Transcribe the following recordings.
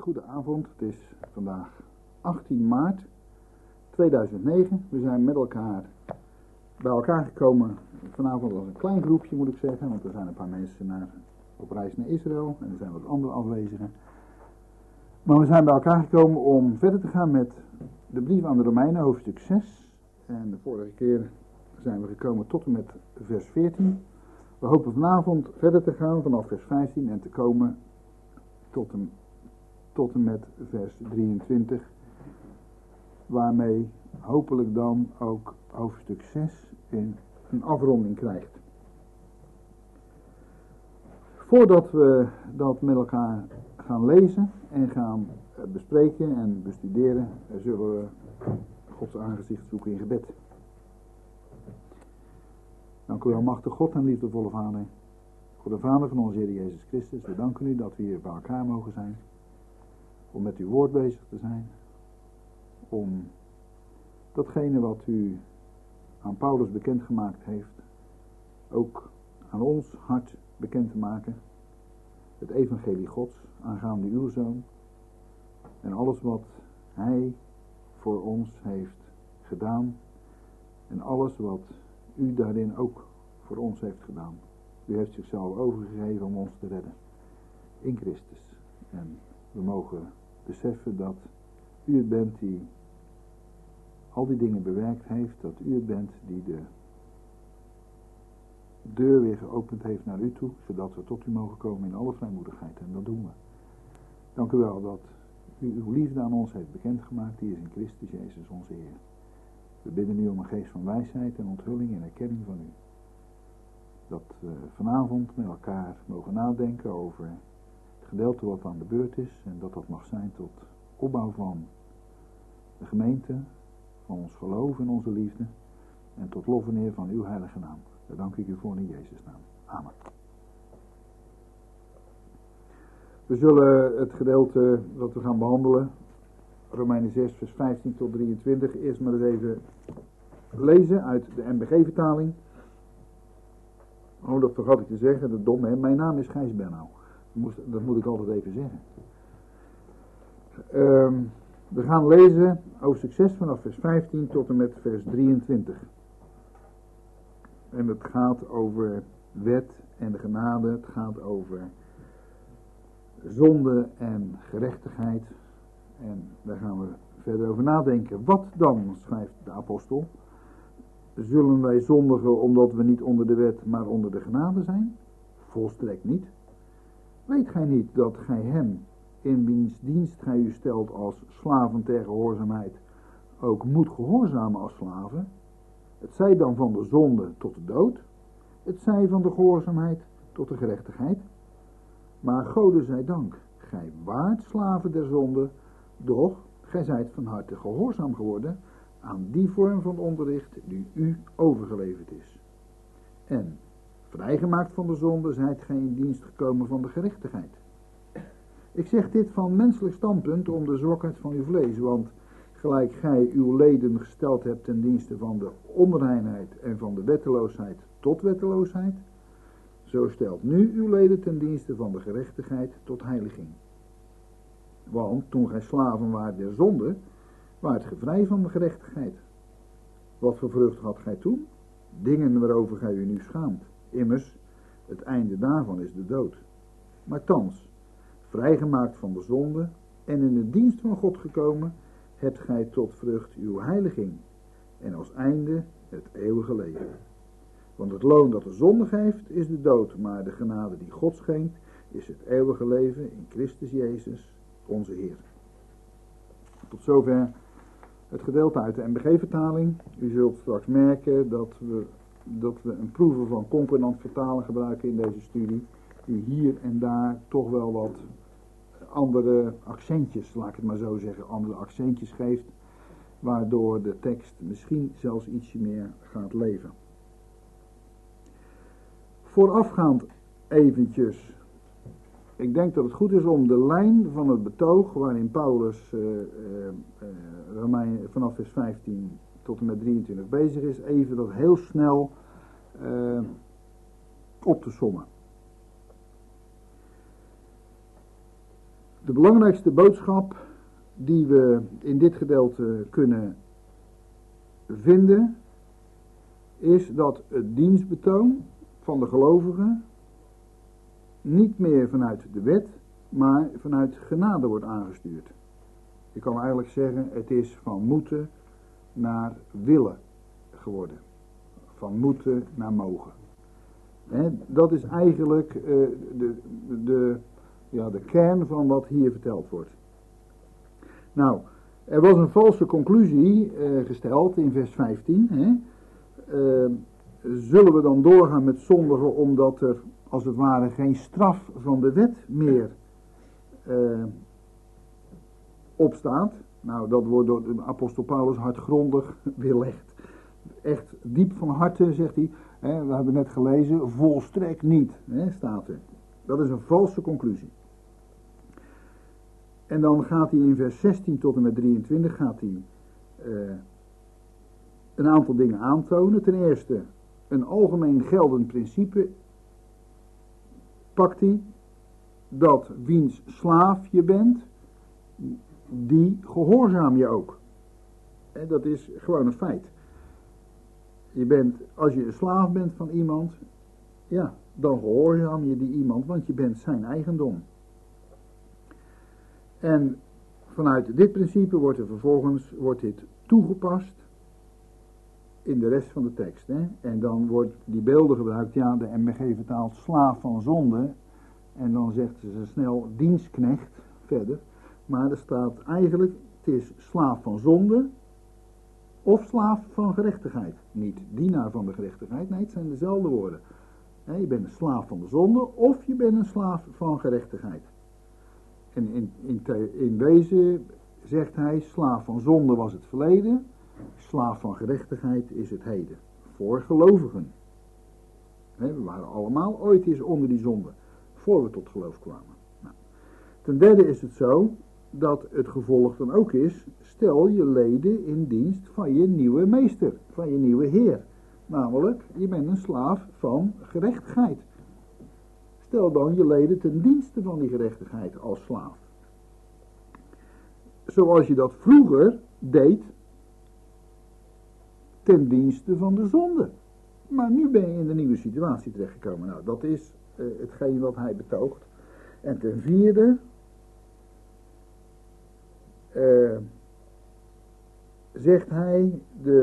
Goedenavond, het is vandaag 18 maart 2009. We zijn met elkaar bij elkaar gekomen vanavond als een klein groepje, moet ik zeggen, want er zijn een paar mensen op reis naar Israël en er zijn wat andere afwezigen. Maar we zijn bij elkaar gekomen om verder te gaan met de brief aan de Romeinen, hoofdstuk 6. En de vorige keer zijn we gekomen tot en met vers 14. We hopen vanavond verder te gaan vanaf vers 15 en te komen tot en met vers 23. Waarmee hopelijk dan ook hoofdstuk 6 in een afronding krijgt. Voordat we dat met elkaar gaan lezen en gaan bespreken en bestuderen, zullen we Gods aangezicht zoeken in gebed. Dank u wel, machtige God en liefdevolle Vader. Voor de Vader van onze Heer Jezus Christus, we danken u dat we hier bij elkaar mogen zijn. Om met uw woord bezig te zijn. Om datgene wat u aan Paulus bekendgemaakt heeft, ook aan ons hart bekend te maken. Het evangelie Gods aangaande uw Zoon. En alles wat hij voor ons heeft gedaan. En alles wat u daarin ook voor ons heeft gedaan. U heeft zichzelf overgegeven om ons te redden. In Christus. En we mogen beseffen dat u het bent die al die dingen bewerkt heeft. Dat u het bent die de deur weer geopend heeft naar u toe. Zodat we tot u mogen komen in alle vrijmoedigheid. En dat doen we. Dank u wel dat u uw liefde aan ons heeft bekendgemaakt. Die is in Christus Jezus onze Heer. We bidden u om een geest van wijsheid en onthulling en erkenning van u. Dat we vanavond met elkaar mogen nadenken over het gedeelte wat aan de beurt is. En dat dat mag zijn tot opbouw van de gemeente, van ons geloof en onze liefde. En tot lof en eer van uw heilige naam. Daar dank ik u voor in Jezus' naam. Amen. We zullen het gedeelte dat we gaan behandelen, Romeinen 6 vers 15 tot 23, eerst maar eens even lezen uit de MBG-vertaling. Oh, dat vergat ik te zeggen, dat dom hè. Mijn naam is Gijs Bernau. Dat moet ik altijd even zeggen. We gaan lezen hoofdstuk 6 vanaf vers 15 tot en met vers 23. En het gaat over wet en de genade. Het gaat over zonde en gerechtigheid. En daar gaan we verder over nadenken. Wat dan, schrijft de apostel? Zullen wij zondigen omdat we niet onder de wet, maar onder de genade zijn? Volstrekt niet. Weet gij niet dat gij hem, in wiens dienst gij u stelt als slaven ter gehoorzaamheid, ook moet gehoorzamen als slaven? Het zij dan van de zonde tot de dood, het zij van de gehoorzaamheid tot de gerechtigheid. Maar Gode zij dank, gij waart slaven der zonde, doch gij zijt van harte gehoorzaam geworden aan die vorm van onderricht die u overgeleverd is. En vrijgemaakt van de zonde zijt gij in dienst gekomen van de gerechtigheid. Ik zeg dit van menselijk standpunt om de zwakheid van uw vlees, want gelijk gij uw leden gesteld hebt ten dienste van de onreinheid en van de wetteloosheid tot wetteloosheid, zo stelt nu uw leden ten dienste van de gerechtigheid tot heiliging. Want toen gij slaven waart der zonde, waart ge vrij van de gerechtigheid. Wat voor vrucht had gij toen? Dingen waarover gij u nu schaamt. Immers, het einde daarvan is de dood. Maar thans, vrijgemaakt van de zonde en in de dienst van God gekomen, hebt gij tot vrucht uw heiliging en als einde het eeuwige leven. Want het loon dat de zonde geeft is de dood, maar de genade die God schenkt is het eeuwige leven in Christus Jezus, onze Heer. Tot zover het gedeelte uit de MBG-vertaling. U zult straks merken dat we een proeve van concordant vertalen gebruiken in deze studie, die hier en daar toch wel wat andere accentjes, laat ik het maar zo zeggen, andere accentjes geeft, waardoor de tekst misschien zelfs ietsje meer gaat leven. Voorafgaand eventjes, ik denk dat het goed is om de lijn van het betoog waarin Paulus vanaf vers 15 tot en met 23 bezig is, even dat heel snel op te sommen. De belangrijkste boodschap die we in dit gedeelte kunnen vinden, is dat het dienstbetoon van de gelovigen niet meer vanuit de wet, maar vanuit genade wordt aangestuurd. Je kan eigenlijk zeggen, het is van moeten naar willen geworden. Van moeten naar mogen. Dat is eigenlijk de kern van wat hier verteld wordt. Nou, er was een valse conclusie gesteld in vers 15. Zullen we dan doorgaan met zondigen omdat er als het ware geen straf van de wet meer opstaat? Nou, dat wordt door de apostel Paulus hardgrondig weerlegd. Echt diep van harte, zegt hij. We hebben net gelezen, volstrekt niet, staat er. Dat is een valse conclusie. En dan gaat hij in vers 16 tot en met 23 gaat hij een aantal dingen aantonen. Ten eerste, een algemeen geldend principe pakt hij, dat wiens slaaf je bent, die gehoorzaam je ook. En dat is gewoon een feit. Als je een slaaf bent van iemand, ja, dan gehoorzaam je die iemand, want je bent zijn eigendom. En vanuit dit principe wordt er vervolgens dit toegepast in de rest van de tekst. En dan wordt die beelden gebruikt, ja, de MBG vertaalt slaaf van zonde, en dan zegt ze snel dienstknecht verder. Maar er staat eigenlijk, het is slaaf van zonde of slaaf van gerechtigheid. Niet dienaar van de gerechtigheid, nee, het zijn dezelfde woorden. Je bent een slaaf van de zonde of je bent een slaaf van gerechtigheid. En in wezen zegt hij, slaaf van zonde was het verleden, slaaf van gerechtigheid is het heden. Voor gelovigen. We waren allemaal ooit eens onder die zonde, voor we tot geloof kwamen. Nou, ten derde is het zo, dat het gevolg dan ook is, stel je leden in dienst van je nieuwe meester, van je nieuwe heer. Namelijk, je bent een slaaf van gerechtigheid. Stel dan je leden ten dienste van die gerechtigheid als slaaf. Zoals je dat vroeger deed ten dienste van de zonde. Maar nu ben je in de nieuwe situatie terechtgekomen. Nou, dat is hetgeen wat hij betoogt. En ten vierde zegt hij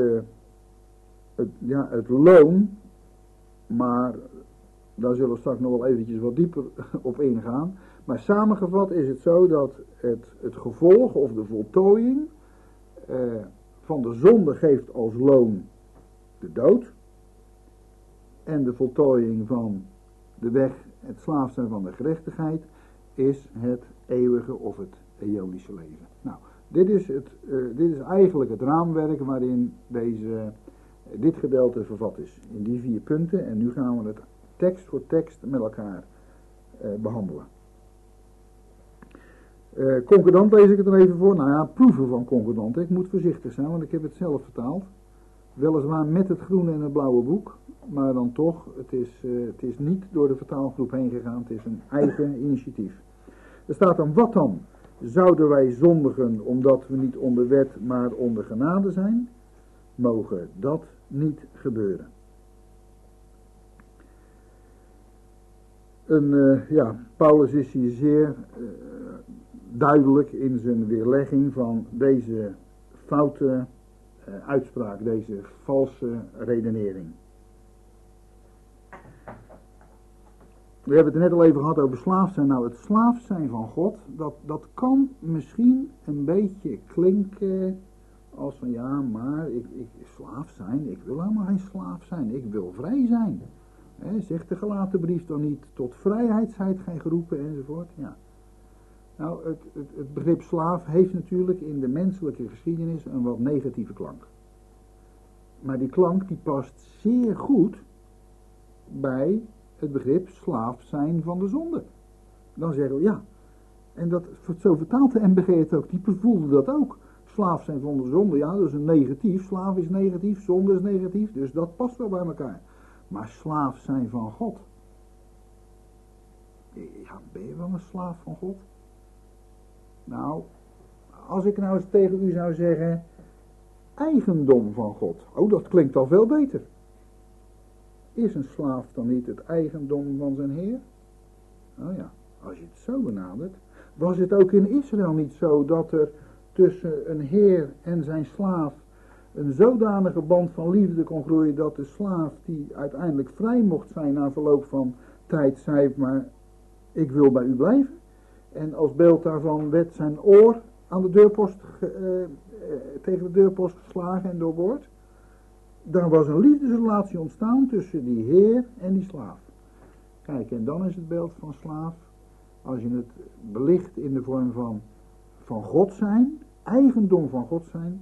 het loon, maar daar zullen we straks nog wel eventjes wat dieper op ingaan. Maar samengevat is het zo dat het gevolg of de voltooiing van de zonde geeft als loon de dood. En de voltooiing van de weg, het slaaf zijn van de gerechtigheid, is het eeuwige of het eonische leven. Nou, dit is eigenlijk het raamwerk waarin dit gedeelte vervat is. In die 4 punten. En nu gaan we het tekst voor tekst met elkaar behandelen. Concordant lees ik het er even voor. Nou ja, proeven van concordant. Ik moet voorzichtig zijn, want ik heb het zelf vertaald. Weliswaar met het groene en het blauwe boek. Maar dan toch, het is niet door de vertaalgroep heen gegaan. Het is een eigen initiatief. Er staat dan, wat dan? Zouden wij zondigen omdat we niet onder wet, maar onder genade zijn? Mogen dat niet gebeuren. Paulus is hier zeer duidelijk in zijn weerlegging van deze foute uitspraak, deze valse redenering. We hebben het er net al even gehad over slaaf zijn. Nou, het slaaf zijn van God, dat kan misschien een beetje klinken als van ja, maar ik slaaf zijn, ik wil helemaal geen slaaf zijn, ik wil vrij zijn. Zegt de Galatenbrief dan niet, tot vrijheid zijt gij geroepen enzovoort. Ja. Nou, het begrip slaaf heeft natuurlijk in de menselijke geschiedenis een wat negatieve klank. Maar die klank die past zeer goed bij het begrip slaaf zijn van de zonde. Dan zeggen we ja, en zo vertaalt de MBG het ook, die voelde dat ook. Slaaf zijn van de zonde, ja, dat is een negatief, slaaf is negatief, zonde is negatief, dus dat past wel bij elkaar. Maar slaaf zijn van God. Ja, ben je wel een slaaf van God? Nou, als ik nou eens tegen u zou zeggen, eigendom van God. Oh, dat klinkt al veel beter. Is een slaaf dan niet het eigendom van zijn Heer? Oh ja, als je het zo benadert. Was het ook in Israël niet zo dat er tussen een Heer en zijn slaaf een zodanige band van liefde kon groeien dat de slaaf die uiteindelijk vrij mocht zijn na verloop van tijd zei, maar ik wil bij u blijven. En als beeld daarvan werd zijn oor aan de deurpost tegen de deurpost geslagen en doorboord. Daar was een liefdesrelatie ontstaan tussen die heer en die slaaf. Kijk, en dan is het beeld van slaaf, als je het belicht in de vorm van God zijn, eigendom van God zijn,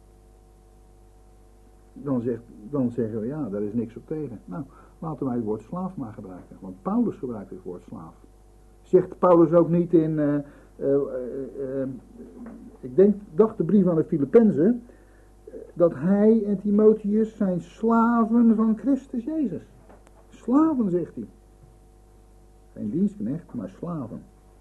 dan zeggen we ja, daar is niks op tegen. Nou, laten wij het woord slaaf maar gebruiken, want Paulus gebruikt het woord slaaf. Zegt Paulus ook niet in, dacht de brief aan de Filippenzen, dat hij en Timotheus zijn slaven van Christus Jezus. Slaven, zegt hij. Geen dienstknecht, maar slaven.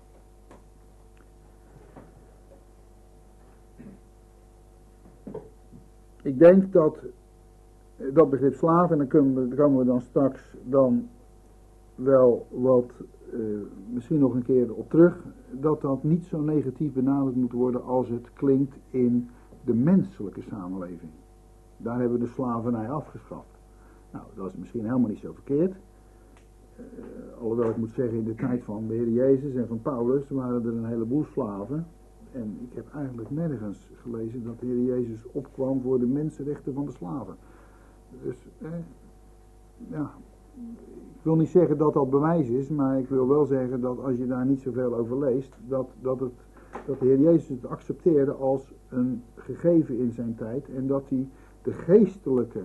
Ik denk dat dat begrip slaven, en daar komen we dan straks dan wel wat misschien nog een keer op terug, dat niet zo negatief benaderd moet worden als het klinkt in de menselijke samenleving. Daar hebben we de slavernij afgeschaft. Nou, dat is misschien helemaal niet zo verkeerd. Alhoewel ik moet zeggen, in de tijd van de Heer Jezus en van Paulus waren er een heleboel slaven. En ik heb eigenlijk nergens gelezen dat de Heer Jezus opkwam voor de mensenrechten van de slaven. Dus, ja, ik wil niet zeggen dat dat bewijs is, maar ik wil wel zeggen dat als je daar niet zoveel over leest, dat de Heer Jezus het accepteerde als een gegeven in zijn tijd en dat hij de geestelijke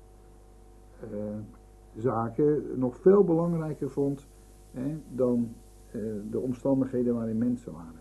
zaken nog veel belangrijker vond dan de omstandigheden waarin mensen waren.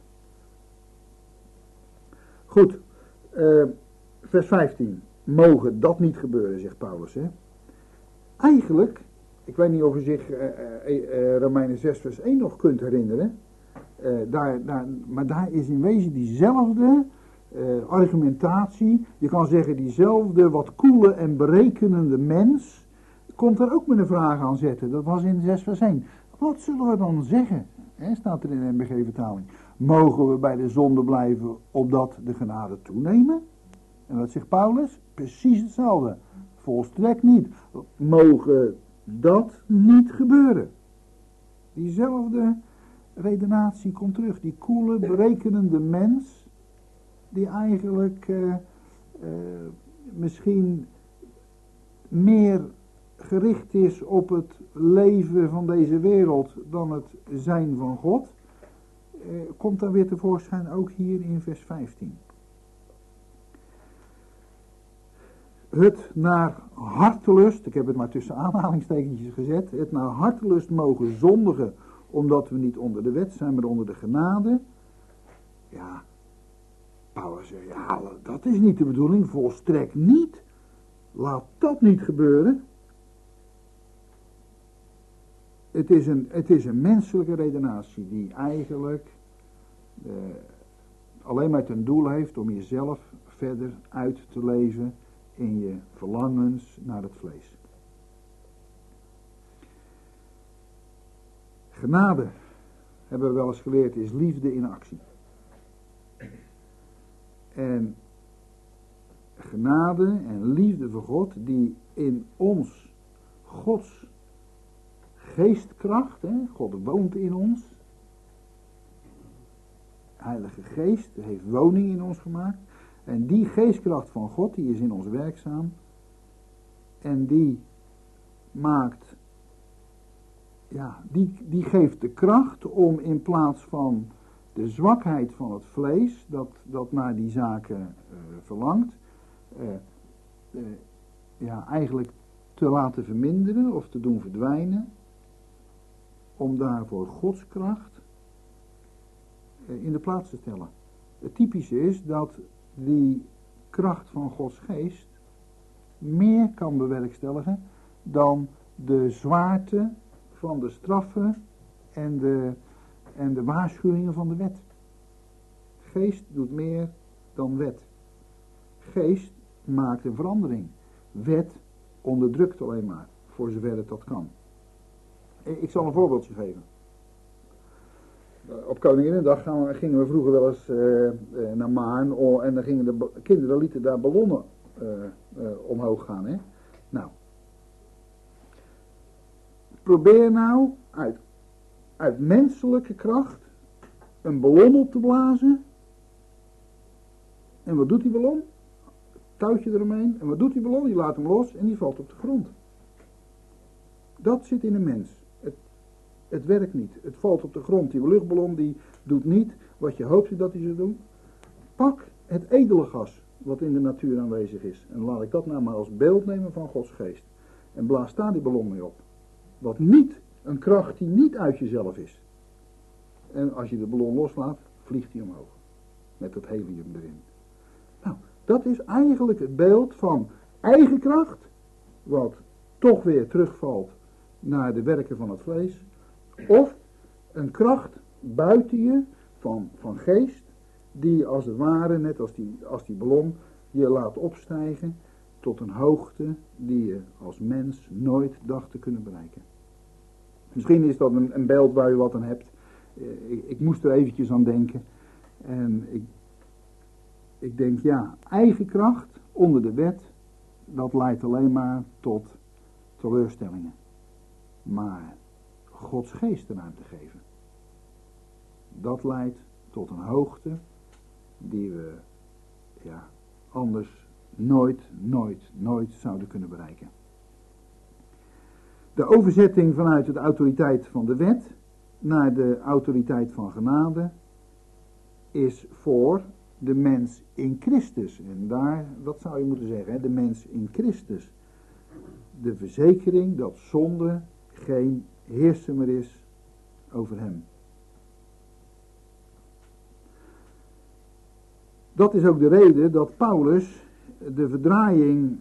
Goed, vers 15. Mogen dat niet gebeuren, zegt Paulus. Hè? Eigenlijk, ik weet niet of u zich Romeinen 6 vers 1 nog kunt herinneren. Maar daar is in wezen diezelfde argumentatie. Je kan zeggen diezelfde wat koele en berekenende mens komt er ook met een vraag aan zetten. Dat was in 6 vers 1. Wat zullen we dan zeggen? Staat er in de NBG-vertaling. Mogen we bij de zonde blijven opdat de genade toenemen? En wat zegt Paulus? Precies hetzelfde. Volstrekt niet. Mogen dat niet gebeuren? Diezelfde redenatie komt terug. Die koele, berekenende mens, die eigenlijk misschien meer gericht is op het leven van deze wereld dan het zijn van God, komt dan weer tevoorschijn ook hier in vers 15. Het naar hartelust, ik heb het maar tussen aanhalingstekentjes gezet, het naar hartelust mogen zondigen, omdat we niet onder de wet zijn, maar onder de genade. Ja, Paulus zegt, ja, dat is niet de bedoeling, volstrekt niet. Laat dat niet gebeuren. Het is een menselijke redenatie die eigenlijk alleen maar ten doel heeft om jezelf verder uit te leven in je verlangens naar het vlees. Genade, hebben we wel eens geleerd, is liefde in actie. En genade en liefde voor God, die in ons Gods geestkracht, God woont in ons. Heilige Geest heeft woning in ons gemaakt. En die geestkracht van God, die is in ons werkzaam. En die maakt, ja, die geeft de kracht om in plaats van de zwakheid van het vlees, dat naar die zaken verlangt, ja, eigenlijk te laten verminderen of te doen verdwijnen, om daarvoor Gods kracht in de plaats te stellen. Het typische is dat die kracht van Gods geest meer kan bewerkstelligen dan de zwaarte van de straffen en de waarschuwingen van de wet. Geest doet meer dan wet. Geest maakt een verandering. Wet onderdrukt alleen maar, voor zover het dat kan. Ik zal een voorbeeldje geven. Op Koninginnedag gingen we vroeger wel eens naar Maarn en dan gingen de kinderen lieten daar ballonnen omhoog gaan. Hè? Nou, probeer nou uit menselijke kracht een ballon op te blazen. En wat doet die ballon? Touwtje eromheen. En wat doet die ballon? Die laat hem los en die valt op de grond. Dat zit in een mens. Het werkt niet. Het valt op de grond. Die luchtballon die doet niet wat je hoopt dat hij zou doen. Pak het edele gas wat in de natuur aanwezig is. En laat ik dat nou maar als beeld nemen van Gods geest. En blaas daar die ballon mee op. Wat niet, een kracht die niet uit jezelf is. En als je de ballon loslaat, vliegt hij omhoog. Met dat helium erin. Nou, dat is eigenlijk het beeld van eigen kracht. Wat toch weer terugvalt naar de werken van het vlees. Of een kracht buiten je van geest. Die als het ware, net als die ballon, je laat opstijgen tot een hoogte die je als mens nooit dacht te kunnen bereiken. Misschien is dat een beeld waar je wat aan hebt. Ik moest er eventjes aan denken. En ik denk, ja, eigen kracht onder de wet, dat leidt alleen maar tot teleurstellingen. Maar Gods geest de ruimte geven, dat leidt tot een hoogte die we anders nooit zouden kunnen bereiken. De overzetting vanuit de autoriteit van de wet naar de autoriteit van genade is voor de mens in Christus. En dat zou je moeten zeggen, hè? De mens in Christus. De verzekering dat zonde geen heerser meer is over hem. Dat is ook de reden dat Paulus de verdraaiing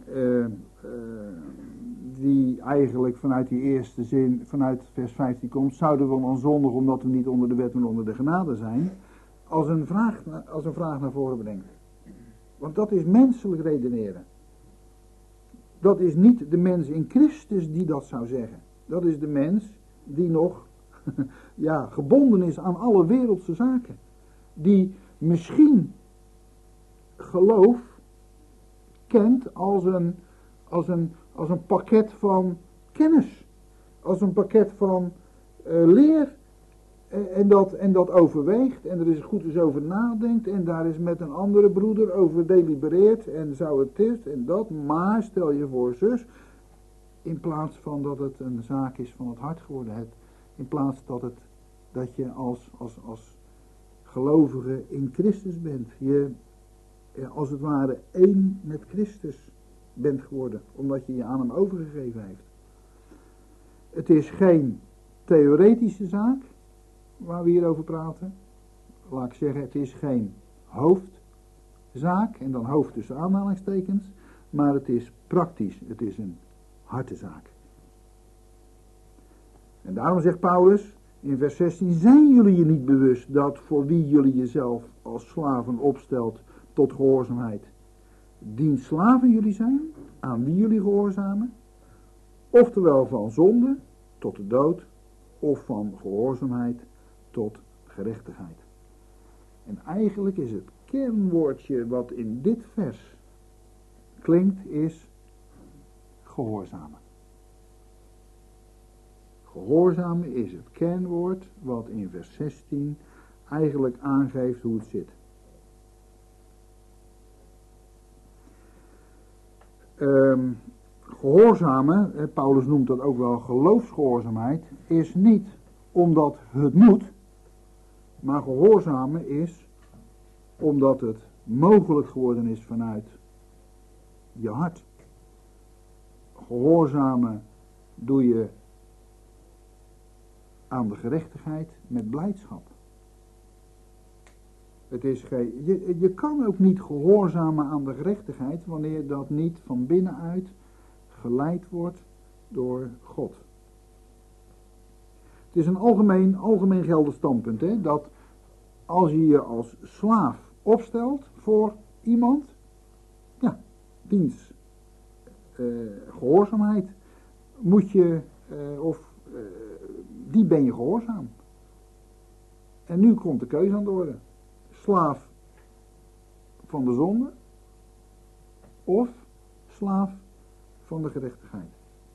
die eigenlijk vanuit die eerste zin, vanuit vers 15 komt, zouden we dan zondigen omdat we niet onder de wet maar onder de genade zijn, als een vraag naar voren brengt. Want dat is menselijk redeneren. Dat is niet de mens in Christus die dat zou zeggen. Dat is de mens die nog gebonden is aan alle wereldse zaken. Die misschien geloof kent als een pakket van kennis. Als een pakket van leer. En dat overweegt en er eens goed eens over nadenkt en daar is met een andere broeder over delibereert en zou het dit en dat, maar stel je voor zus, in plaats van dat het een zaak is van het hart geworden, in plaats dat je als gelovige in Christus bent, je als het ware één met Christus bent geworden, omdat je je aan hem overgegeven heeft. Het is geen theoretische zaak waar we hier over praten. Laat ik zeggen, het is geen hoofdzaak, en dan hoofd tussen aanhalingstekens, maar het is praktisch, het is een hartezaak. En daarom zegt Paulus in vers 16, zijn jullie je niet bewust dat voor wie jullie jezelf als slaven opstelt tot gehoorzaamheid, diens slaven jullie zijn, aan wie jullie gehoorzamen, oftewel van zonde tot de dood, of van gehoorzaamheid tot gerechtigheid. En eigenlijk is het kernwoordje wat in dit vers klinkt, is gehoorzamen. Gehoorzamen is het kernwoord wat in vers 16 eigenlijk aangeeft hoe het zit. Gehoorzamen, Paulus noemt dat ook wel geloofsgehoorzaamheid, is niet omdat het moet, maar gehoorzamen is omdat het mogelijk geworden is vanuit je hart. Gehoorzamen doe je aan de gerechtigheid met blijdschap. Het is je kan ook niet gehoorzamen aan de gerechtigheid wanneer dat niet van binnenuit geleid wordt door God. Het is een algemeen geldend standpunt, hè, dat als je je als slaaf opstelt voor iemand, ja, diens gehoorzaamheid moet je, die ben je gehoorzaam. En nu komt de keuze aan de orde. Slaaf van de zonde of slaaf van de gerechtigheid.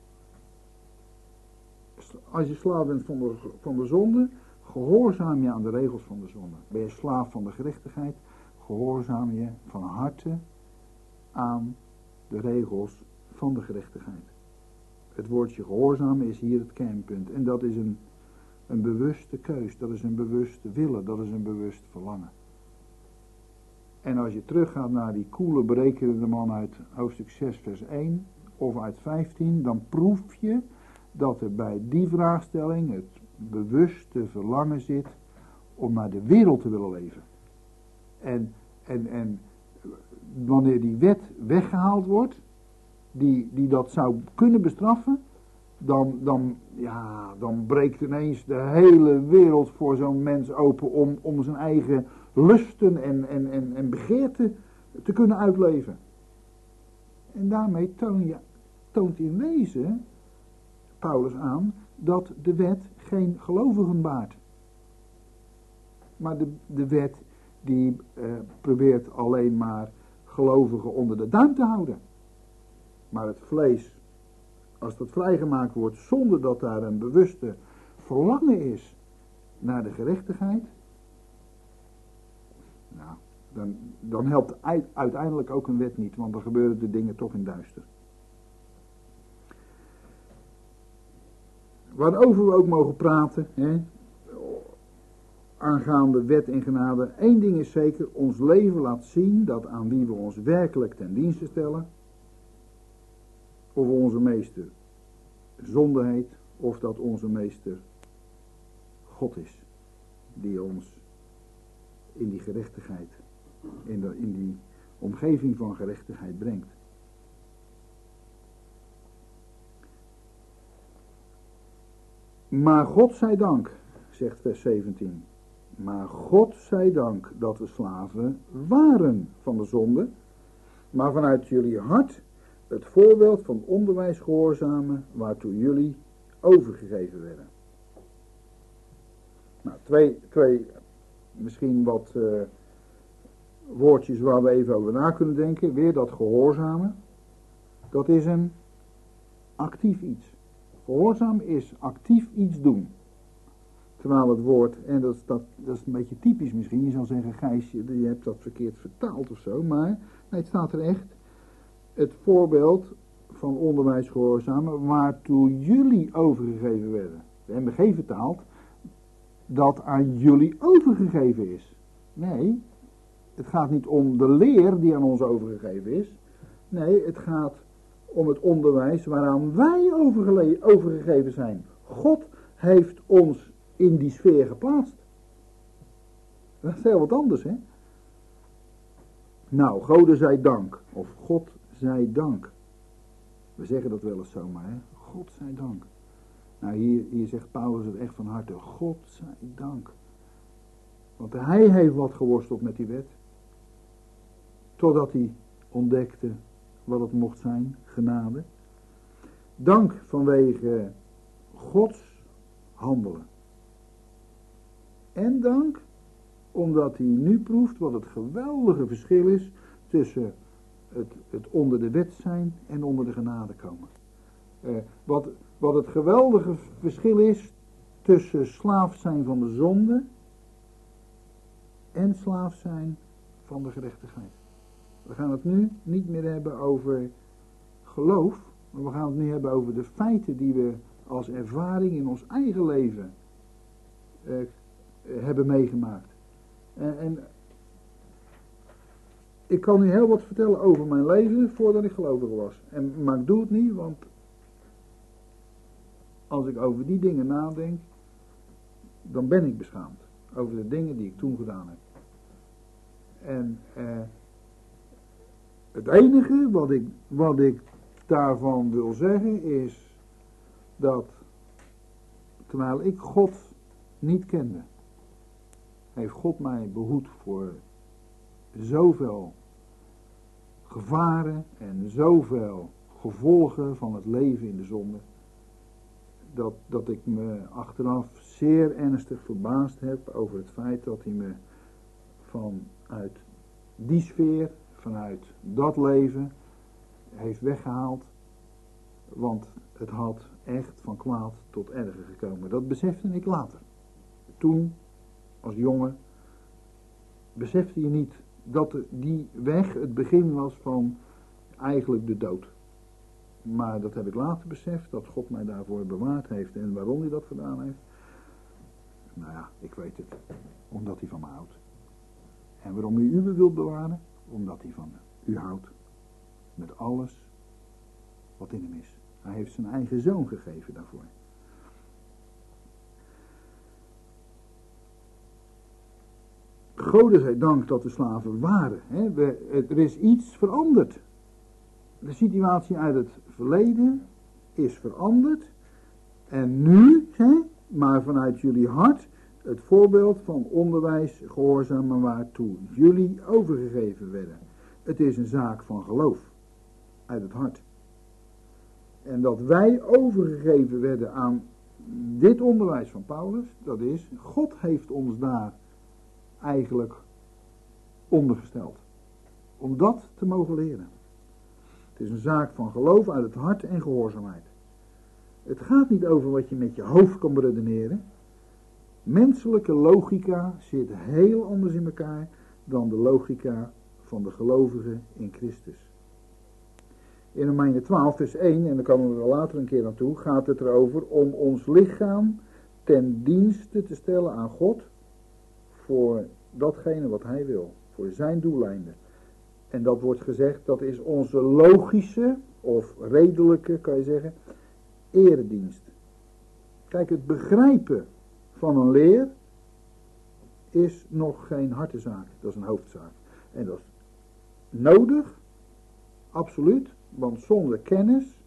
Als je slaaf bent van de zonde, gehoorzaam je aan de regels van de zonde. Ben je slaaf van de gerechtigheid, gehoorzaam je van harte aan de regels van de gerechtigheid. Het woordje gehoorzamen is hier het kernpunt. En dat is een bewuste keus, dat is een bewuste willen, dat is een bewust verlangen. En als je teruggaat naar die koele berekenende man uit hoofdstuk 6 vers 1 of uit 15, dan proef je dat er bij die vraagstelling het bewuste verlangen zit om naar de wereld te willen leven. En wanneer die wet weggehaald wordt, die dat zou kunnen bestraffen, dan breekt ineens de hele wereld voor zo'n mens open om zijn eigen lusten en begeerten te kunnen uitleven. En daarmee toont in wezen Paulus aan dat de wet geen gelovigen baart. Maar de wet die probeert alleen maar gelovigen onder de duim te houden. Maar het vlees, als dat vrijgemaakt wordt zonder dat daar een bewuste verlangen is naar de gerechtigheid, nou, dan helpt uiteindelijk ook een wet niet, want dan gebeuren de dingen toch in duister. Waarover we ook mogen praten, aangaande wet en genade, één ding is zeker, ons leven laat zien dat aan wie we ons werkelijk ten dienste stellen, of onze meester zonde heet, of dat onze meester God is, die ons in die gerechtigheid, in die omgeving van gerechtigheid brengt. Maar God zij dank, zegt vers 17, maar God zij dank dat we slaven waren van de zonde, maar vanuit jullie hart het voorbeeld van onderwijs gehoorzamen waartoe jullie overgegeven werden. Nou, twee misschien wat woordjes waar we even over na kunnen denken. Weer dat gehoorzamen. Dat is een actief iets. Gehoorzaam is actief iets doen. Terwijl het woord, en dat is een beetje typisch misschien, je zou zeggen, Gijs, je hebt dat verkeerd vertaald of zo, maar nee, het staat er echt. Het voorbeeld van onderwijs gehoorzamen waartoe jullie overgegeven werden. De MBG vertaalt dat aan jullie overgegeven is. Nee, het gaat niet om de leer die aan ons overgegeven is. Nee, het gaat om het onderwijs waaraan wij overgegeven zijn. God heeft ons in die sfeer geplaatst. Dat is heel wat anders, hè? Nou, Gode zij dank. Of God zij dank. We zeggen dat wel eens zomaar, hè? God zij dank. Nou, hier zegt Paulus het echt van harte. God zij dank. Want hij heeft wat geworsteld met die wet. Totdat hij ontdekte wat het mocht zijn, genade. Dank vanwege Gods handelen. En dank omdat hij nu proeft wat het geweldige verschil is tussen het onder de wet zijn en onder de genade komen. Wat het geweldige verschil is tussen slaaf zijn van de zonde en slaaf zijn van de gerechtigheid. We gaan het nu niet meer hebben over geloof, maar we gaan het nu hebben over de feiten die we als ervaring in ons eigen leven hebben meegemaakt. En ik kan u heel wat vertellen over mijn leven voordat ik gelovig was. Maar ik doe het niet, want als ik over die dingen nadenk, dan ben ik beschaamd over de dingen die ik toen gedaan heb. En het enige wat ik daarvan wil zeggen is dat terwijl ik God niet kende, heeft God mij behoed voor zoveel gevaren en zoveel gevolgen van het leven in de zonde, dat ik me achteraf zeer ernstig verbaasd heb over het feit dat hij me vanuit die sfeer, vanuit dat leven heeft weggehaald, want het had echt van kwaad tot erger gekomen. Dat besefte ik later. Toen, als jongen, besefte je niet dat die weg het begin was van eigenlijk de dood. Maar dat heb ik later beseft, dat God mij daarvoor bewaard heeft. En waarom hij dat gedaan heeft? Nou ja, ik weet het. Omdat hij van me houdt. En waarom hij u wilt bewaren? Omdat hij van u houdt. Met alles wat in hem is. Hij heeft zijn eigen zoon gegeven daarvoor. Gode zij dank dat we slaven waren. Er is iets veranderd. De situatie uit het verleden is veranderd. En nu, maar vanuit jullie hart, het voorbeeld van onderwijs gehoorzamen waartoe jullie overgegeven werden. Het is een zaak van geloof. Uit het hart. En dat wij overgegeven werden aan dit onderwijs van Paulus, dat is, God heeft ons daar eigenlijk ondergesteld. Om dat te mogen leren. Het is een zaak van geloof uit het hart en gehoorzaamheid. Het gaat niet over wat je met je hoofd kan beredeneren. Menselijke logica zit heel anders in elkaar dan de logica van de gelovigen in Christus. In Romeinen 12 vers 1, en daar komen we wel later een keer naartoe, gaat het erover om ons lichaam ten dienste te stellen aan God voor datgene wat hij wil, voor zijn doeleinden. En dat wordt gezegd, dat is onze logische of redelijke, kan je zeggen, eredienst. Kijk, het begrijpen van een leer is nog geen hartezaak, dat is een hoofdzaak. En dat is nodig, absoluut, want zonder kennis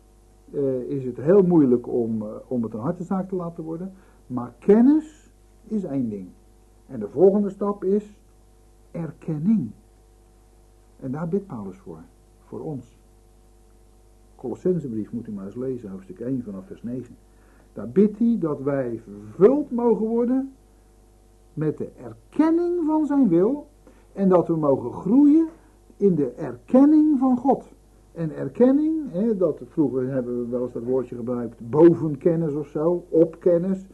is het heel moeilijk om het een hartezaak te laten worden. Maar kennis is één ding. En de volgende stap is erkenning. En daar bidt Paulus voor ons. Colossensebrief moet u maar eens lezen, hoofdstuk 1 vanaf vers 9. Daar bidt hij dat wij vervuld mogen worden met de erkenning van zijn wil en dat we mogen groeien in de erkenning van God. En erkenning, dat vroeger hebben we wel eens dat woordje gebruikt, bovenkennis of zo, opkennis.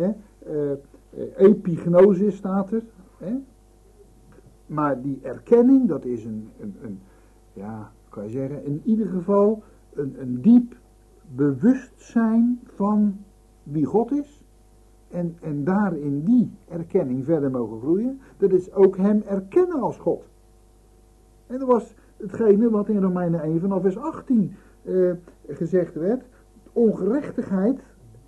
Epignosis staat er. Maar die erkenning, dat is ja, kan je zeggen, in ieder geval een diep bewustzijn van wie God is. En daar in die erkenning verder mogen groeien. Dat is ook hem erkennen als God. En dat was hetgene wat in Romeinen 1 vanaf vers 18 gezegd werd. Ongerechtigheid,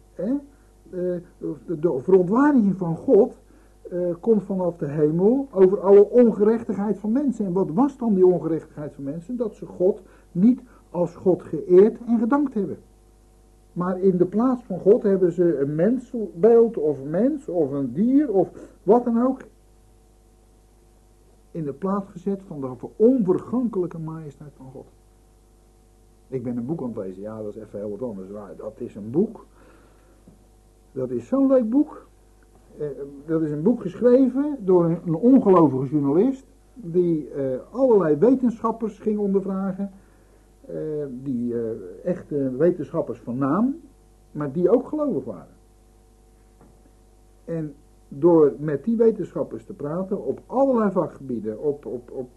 de verontwaardiging van God komt vanaf de hemel over alle ongerechtigheid van mensen. En wat was dan die ongerechtigheid van mensen? Dat ze God niet als God geëerd en gedankt hebben. Maar in de plaats van God hebben ze een mensbeeld of mens of een dier of wat dan ook in de plaats gezet van de onvergankelijke majesteit van God. Ik ben een boek aan het lezen, ja, dat is even heel wat anders. Maar dat is een boek, dat is zo'n leuk boek. Dat is een boek geschreven door een ongelovige journalist die allerlei wetenschappers ging ondervragen. Die echte wetenschappers van naam, maar die ook gelovig waren. En door met die wetenschappers te praten op allerlei vakgebieden, op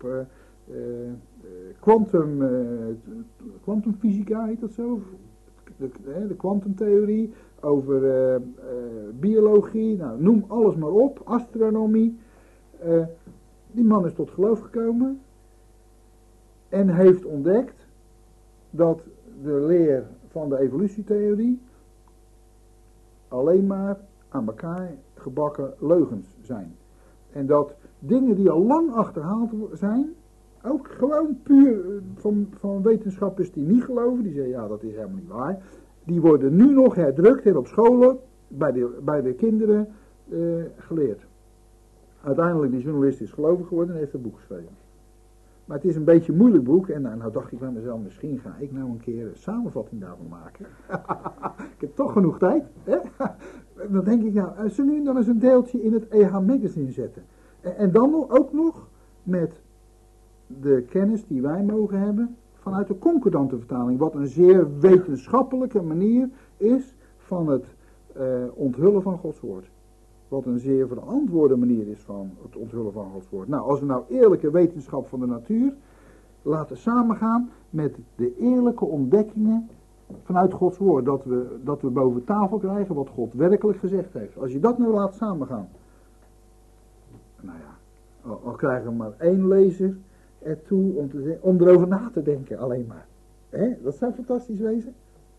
kwantumfysica heet dat zo, de kwantumtheorie, over biologie, nou, noem alles maar op, astronomie. Die man is tot geloof gekomen en heeft ontdekt dat de leer van de evolutietheorie alleen maar aan elkaar gebakken leugens zijn. En dat dingen die al lang achterhaald zijn, ook gewoon puur van wetenschappers die niet geloven, die zeggen ja dat is helemaal niet waar, die worden nu nog herdrukt en op scholen bij de kinderen geleerd. Uiteindelijk, die journalist is gelovig geworden en heeft een boek geschreven. Maar het is een beetje een moeilijk boek. En nou dacht ik bij mezelf, misschien ga ik nou een keer een samenvatting daarvan maken. Ik heb toch genoeg tijd. Hè? Dan denk ik, nou, ze nu dan eens een deeltje in het EH Magazine zetten. En dan ook nog met de kennis die wij mogen hebben vanuit de concordante vertaling. Wat een zeer wetenschappelijke manier is van het onthullen van Gods woord. Wat een zeer verantwoorde manier is van het onthullen van Gods woord. Nou, als we nou eerlijke wetenschap van de natuur laten samengaan met de eerlijke ontdekkingen vanuit Gods woord. Dat we boven tafel krijgen wat God werkelijk gezegd heeft. Als je dat nou laat samengaan. Nou ja, al krijgen we maar één lezer ertoe om erover na te denken alleen maar. Dat zou fantastisch wezen.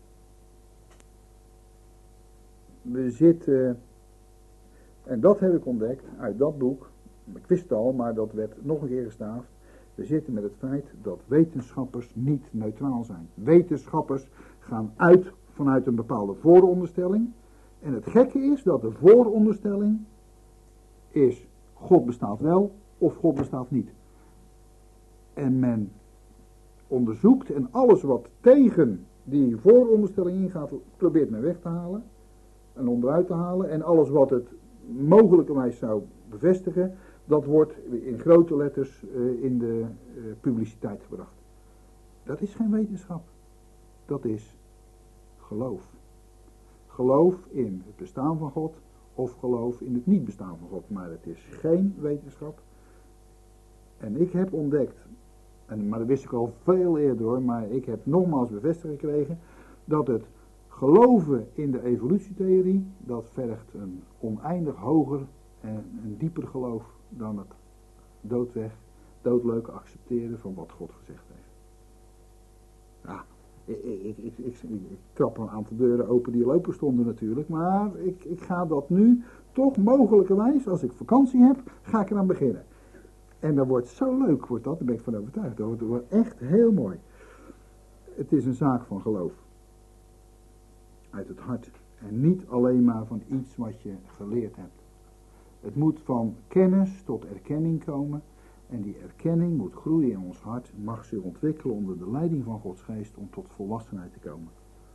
We zitten, en dat heb ik ontdekt uit dat boek, ik wist het al, maar dat werd nog een keer gestaafd. We zitten met het feit dat wetenschappers niet neutraal zijn. Wetenschappers gaan uit vanuit een bepaalde vooronderstelling. En het gekke is dat de vooronderstelling is God bestaat wel of God bestaat niet. En men onderzoekt en alles wat tegen die vooronderstelling ingaat, probeert men weg te halen en onderuit te halen. En alles wat het mogelijkerwijs zou bevestigen, dat wordt in grote letters in de publiciteit gebracht. Dat is geen wetenschap. Dat is geloof. Geloof in het bestaan van God of geloof in het niet bestaan van God. Maar het is geen wetenschap. En ik heb ontdekt, maar dat wist ik al veel eerder hoor, maar ik heb nogmaals bevestigd gekregen dat het geloven in de evolutietheorie, dat vergt een oneindig hoger en een dieper geloof dan het doodleuke accepteren van wat God gezegd heeft. Ja, ik trap een aantal deuren open die al open stonden natuurlijk, maar ik ga dat nu toch mogelijkerwijs, als ik vakantie heb, ga ik eraan beginnen. En dat wordt zo leuk, daar ben ik van overtuigd. Dat wordt echt heel mooi. Het is een zaak van geloof. Uit het hart. En niet alleen maar van iets wat je geleerd hebt. Het moet van kennis tot erkenning komen. En die erkenning moet groeien in ons hart. Mag zich ontwikkelen onder de leiding van Gods geest om tot volwassenheid te komen.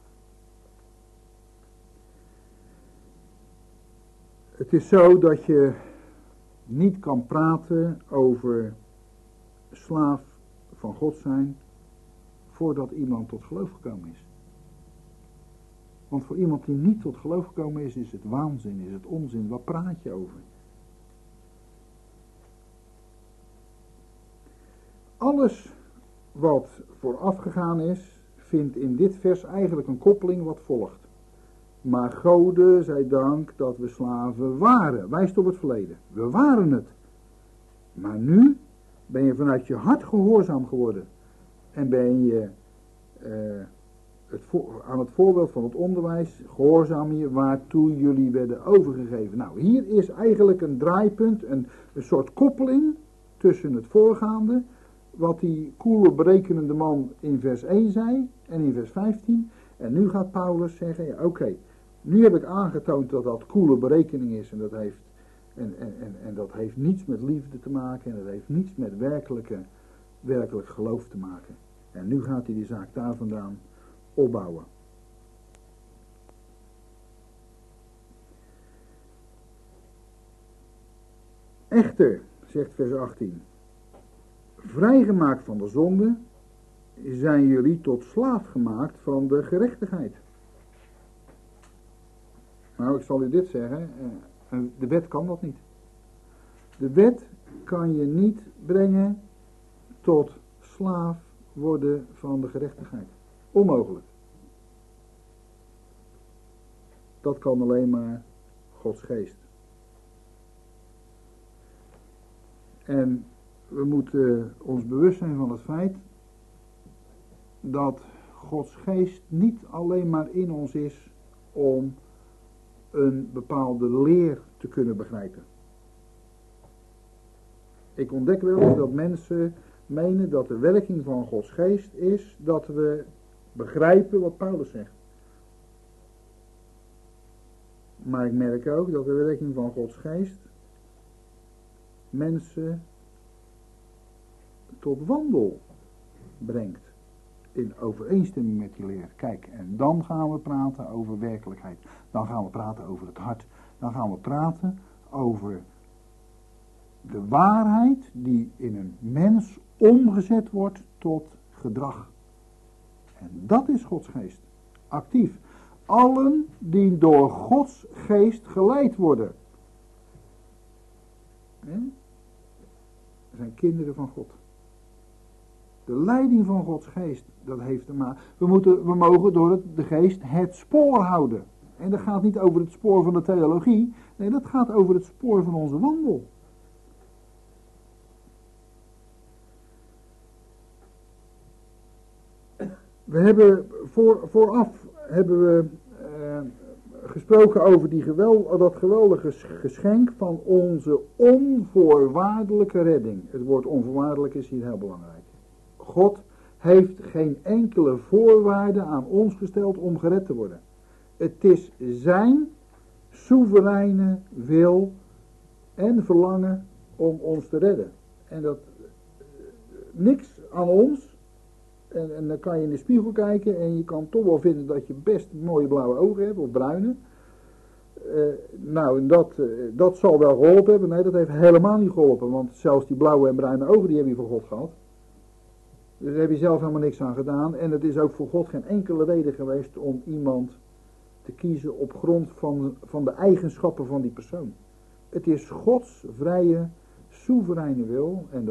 Het is zo dat je niet kan praten over slaaf van God zijn voordat iemand tot geloof gekomen is. Want voor iemand die niet tot geloof gekomen is het waanzin, is het onzin. Waar praat je over? Alles wat voorafgegaan is, vindt in dit vers eigenlijk een koppeling wat volgt. Maar Gode zij dank dat we slaven waren. Wijst op het verleden. We waren het. Maar nu ben je vanuit je hart gehoorzaam geworden. En ben je aan het voorbeeld van het onderwijs gehoorzaam je waartoe jullie werden overgegeven. Nou, hier is eigenlijk een draaipunt, een soort koppeling tussen het voorgaande, wat die koele berekenende man in vers 1 zei en in vers 15. En nu gaat Paulus zeggen, ja oké, nu heb ik aangetoond dat dat koele berekening is en dat heeft niets met liefde te maken en dat heeft niets met werkelijk geloof te maken. En nu gaat hij die zaak daar vandaan opbouwen. Echter, zegt vers 18, vrijgemaakt van de zonde, zijn jullie tot slaaf gemaakt van de gerechtigheid. Nou, ik zal u dit zeggen, de wet kan dat niet. De wet kan je niet brengen tot slaaf worden van de gerechtigheid. Onmogelijk. Dat kan alleen maar Gods geest. En we moeten ons bewust zijn van het feit dat Gods geest niet alleen maar in ons is om een bepaalde leer te kunnen begrijpen. Ik ontdek wel eens dat mensen menen dat de werking van Gods geest is dat we begrijpen wat Paulus zegt. Maar ik merk ook dat de werking van Gods geest mensen tot wandel brengt. In overeenstemming met die leer. Kijk, en dan gaan we praten over werkelijkheid. Dan gaan we praten over het hart. Dan gaan we praten over de waarheid die in een mens omgezet wordt tot gedrag. En dat is Gods geest. Actief. Allen die door Gods geest geleid worden. Zijn kinderen van God. De leiding van Gods geest, dat heeft te maken. We mogen door de geest het spoor houden. En dat gaat niet over het spoor van de theologie. Nee, dat gaat over het spoor van onze wandel. We hebben vooraf gesproken over dat geweldige geschenk van onze onvoorwaardelijke redding. Het woord onvoorwaardelijk is hier heel belangrijk. God heeft geen enkele voorwaarde aan ons gesteld om gered te worden. Het is zijn soevereine wil en verlangen om ons te redden. En dat niks aan ons. En dan kan je in de spiegel kijken en je kan toch wel vinden dat je best mooie blauwe ogen hebt of bruine. Dat zal wel geholpen hebben. Nee, dat heeft helemaal niet geholpen. Want zelfs die blauwe en bruine ogen die heb je van God gehad. Dus daar heb je zelf helemaal niks aan gedaan. En het is ook voor God geen enkele reden geweest om iemand te kiezen op grond van de eigenschappen van die persoon. Het is Gods vrije, soevereine wil. En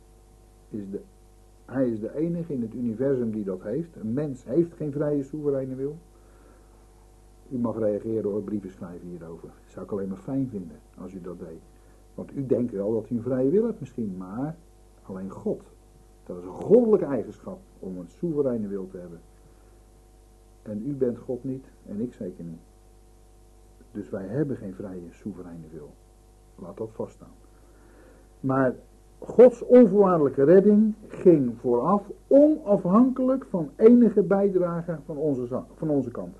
hij is de enige in het universum die dat heeft. Een mens heeft geen vrije, soevereine wil. U mag reageren op brieven schrijven hierover. Dat zou ik alleen maar fijn vinden als u dat deed. Want u denkt wel dat u een vrije wil hebt misschien, maar alleen God. Dat is een goddelijke eigenschap om een soevereine wil te hebben. En u bent God niet en ik zeker niet. Dus wij hebben geen vrije, soevereine wil. Laat dat vaststaan. Maar Gods onvoorwaardelijke redding ging vooraf onafhankelijk van enige bijdrage van onze kant.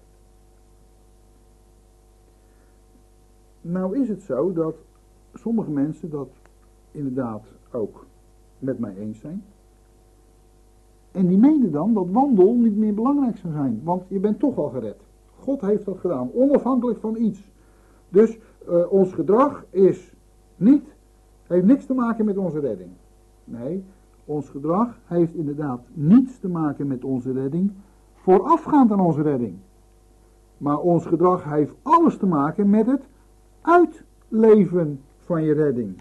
Nou is het zo dat sommige mensen dat inderdaad ook met mij eens zijn. En die menen dan dat wandel niet meer belangrijk zou zijn. Want je bent toch al gered. God heeft dat gedaan. Onafhankelijk van iets. Dus ons gedrag heeft niks te maken met onze redding. Nee, ons gedrag heeft inderdaad niets te maken met onze redding. Voorafgaand aan onze redding. Maar ons gedrag heeft alles te maken met het uitleven van je redding.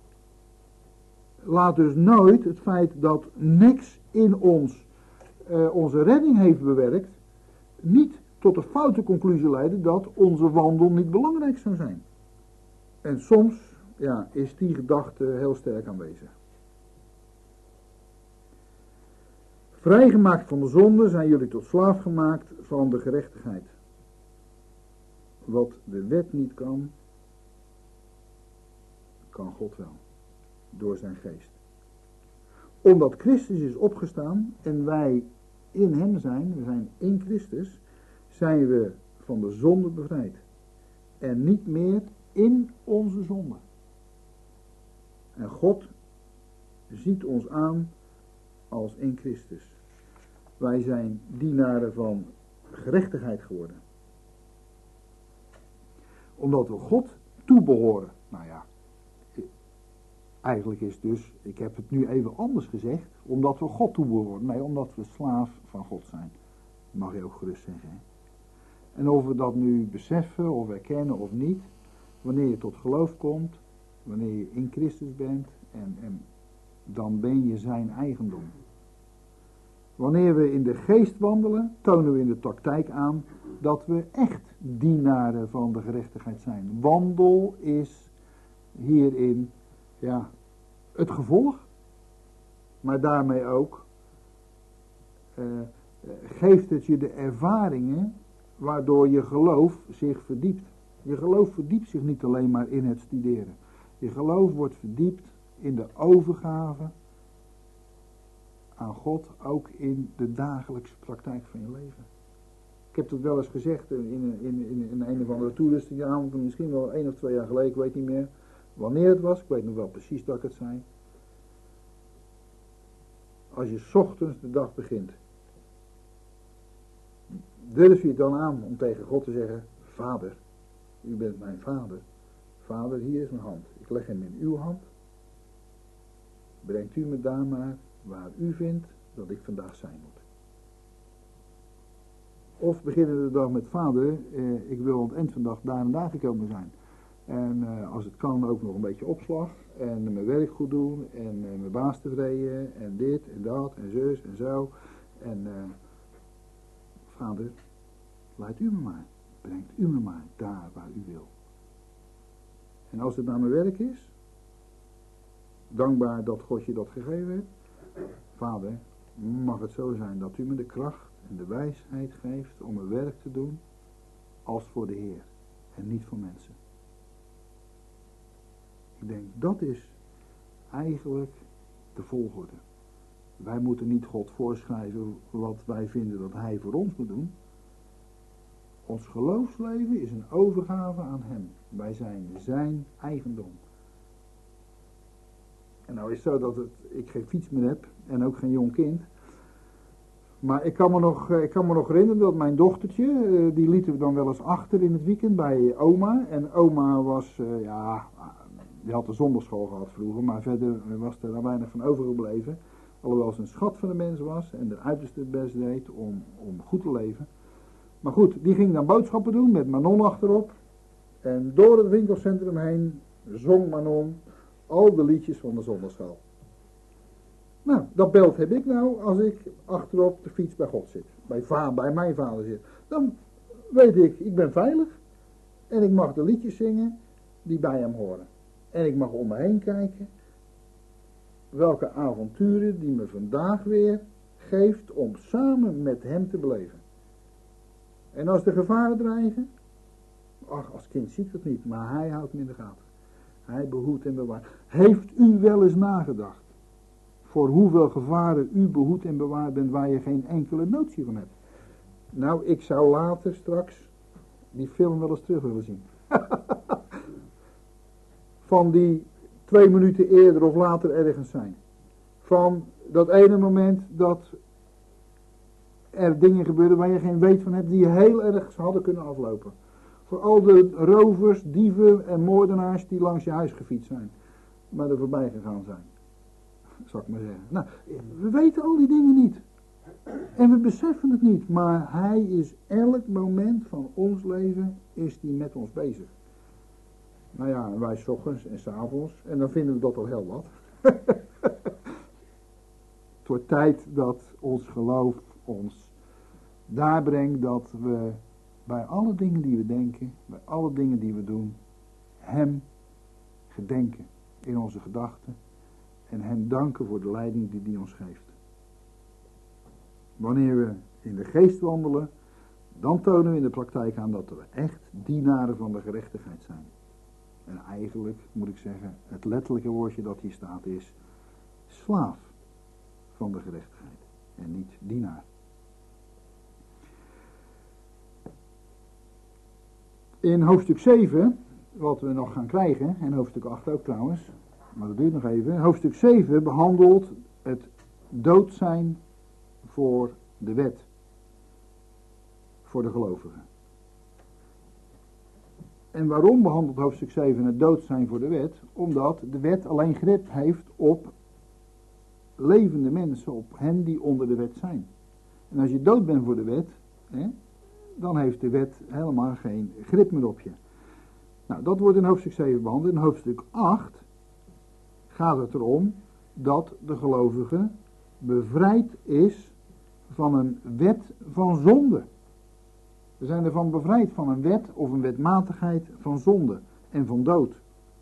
Laat dus nooit het feit dat niks in ons onze redding heeft bewerkt, niet tot de foute conclusie leiden dat onze wandel niet belangrijk zou zijn. En soms is die gedachte heel sterk aanwezig. Vrijgemaakt van de zonde zijn jullie tot slaaf gemaakt van de gerechtigheid. Wat de wet niet kan, kan God wel. Door zijn geest. Omdat Christus is opgestaan en wij in hem zijn, we zijn in Christus, zijn we van de zonde bevrijd. En niet meer in onze zonde. En God ziet ons aan als in Christus. Wij zijn dienaren van gerechtigheid geworden. Omdat we God toebehoren. Nou ja, eigenlijk is dus, ik heb het nu even anders gezegd, omdat we God toebehoren. Nee, omdat we slaaf van God zijn. Dat mag je ook gerust zeggen. Hè? En of we dat nu beseffen of erkennen of niet, wanneer je tot geloof komt, wanneer je in Christus bent, en dan ben je zijn eigendom. Wanneer we in de geest wandelen, tonen we in de praktijk aan dat we echt dienaren van de gerechtigheid zijn. Wandel is hierin, het gevolg, maar daarmee ook geeft het je de ervaringen waardoor je geloof zich verdiept. Je geloof verdiept zich niet alleen maar in het studeren. Je geloof wordt verdiept in de overgave aan God, ook in de dagelijkse praktijk van je leven. Ik heb het wel eens gezegd in een of andere toerustingavond, misschien wel 1 of 2 jaar geleden, ik weet niet meer. Wanneer het was, ik weet nog wel precies dat ik het zei. Als je 's ochtends de dag begint, durf je het dan aan om tegen God te zeggen: Vader, u bent mijn vader. Vader, hier is mijn hand. Ik leg hem in uw hand. Brengt u me daar maar waar u vindt dat ik vandaag zijn moet. Of beginnen we de dag met: Vader, ik wil aan het eind van de dag daar en daar gekomen zijn. En als het kan ook nog een beetje opslag. En mijn werk goed doen. En mijn baas tevreden. En dit en dat en zus en zo. En Vader, leidt u me maar. Brengt u me maar daar waar u wil. En als het naar mijn werk is, dankbaar dat God je dat gegeven heeft. Vader, mag het zo zijn dat u me de kracht en de wijsheid geeft om mijn werk te doen als voor de Heer en niet voor mensen. Ik denk, dat is eigenlijk de volgorde. Wij moeten niet God voorschrijven wat wij vinden dat Hij voor ons moet doen. Ons geloofsleven is een overgave aan Hem. Wij zijn zijn eigendom. En nou is het zo dat ik geen fiets meer heb en ook geen jong kind. Maar ik kan me nog herinneren dat mijn dochtertje, die lieten we dan wel eens achter in het weekend bij oma. En oma was, die had de zondagschool gehad vroeger, maar verder was er daar weinig van overgebleven. Alhoewel ze een schat van de mens was en er uiterst het best deed om goed te leven. Maar goed, die ging dan boodschappen doen met Manon achterop. En door het winkelcentrum heen zong Manon al de liedjes van de zondagschool. Nou, dat beeld heb ik nou als ik achterop de fiets bij God zit. Bij mijn vader zit. Dan weet ik ben veilig. En ik mag de liedjes zingen die bij hem horen. En ik mag om me heen kijken welke avonturen die me vandaag weer geeft om samen met hem te beleven. En als de gevaren dreigen, ach, als kind zie ik dat niet, maar hij houdt me in de gaten. Hij behoedt en bewaart. Heeft u wel eens nagedacht voor hoeveel gevaren u behoed en bewaard bent waar je geen enkele notie van hebt? Nou, ik zou later straks die film wel eens terug willen zien. Van die 2 minuten eerder of later ergens zijn. Van dat ene moment dat er dingen gebeuren waar je geen weet van hebt, die heel erg hadden kunnen aflopen. Voor al de rovers, dieven en moordenaars die langs je huis gefietst zijn, maar er voorbij gegaan zijn. Zal ik maar zeggen. Nou, we weten al die dingen niet. En we beseffen het niet, maar hij is elk moment van ons leven, is hij met ons bezig. Nou ja, wij 's ochtends en 's avonds, en dan vinden we dat al heel wat. Het wordt tijd dat ons geloof ons daar brengt dat we bij alle dingen die we denken, bij alle dingen die we doen, hem gedenken in onze gedachten en hem danken voor de leiding die hij ons geeft. Wanneer we in de geest wandelen, dan tonen we in de praktijk aan dat we echt dienaren van de gerechtigheid zijn. En eigenlijk moet ik zeggen, het letterlijke woordje dat hier staat is slaaf van de gerechtigheid en niet dienaar. In hoofdstuk 7, wat we nog gaan krijgen, en hoofdstuk 8 ook trouwens, maar dat duurt nog even. Hoofdstuk 7 behandelt het dood zijn voor de wet, voor de gelovigen. En waarom behandelt hoofdstuk 7 het dood zijn voor de wet? Omdat de wet alleen grip heeft op levende mensen, op hen die onder de wet zijn. En als je dood bent voor de wet, dan heeft de wet helemaal geen grip meer op je. Nou, dat wordt in hoofdstuk 7 behandeld. In hoofdstuk 8 gaat het erom dat de gelovige bevrijd is van een wet van zonde. We zijn ervan bevrijd van een wet of een wetmatigheid van zonde en van dood.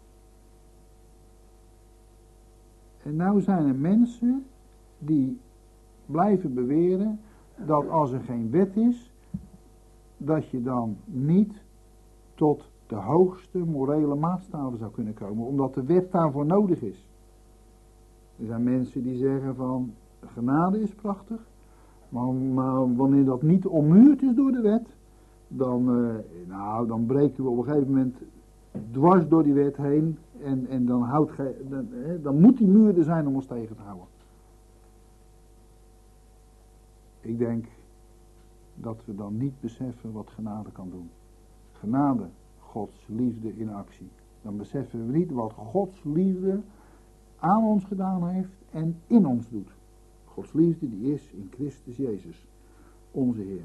En nou zijn er mensen die blijven beweren dat als er geen wet is, dat je dan niet tot de hoogste morele maatstaven zou kunnen komen, omdat de wet daarvoor nodig is. Er zijn mensen die zeggen van, genade is prachtig, maar wanneer dat niet ommuurd is door de wet, dan breken we op een gegeven moment dwars door die wet heen en dan moet die muur er zijn om ons tegen te houden. Ik denk dat we dan niet beseffen wat genade kan doen. Genade, Gods liefde in actie. Dan beseffen we niet wat Gods liefde aan ons gedaan heeft en in ons doet. Gods liefde die is in Christus Jezus, onze Heer.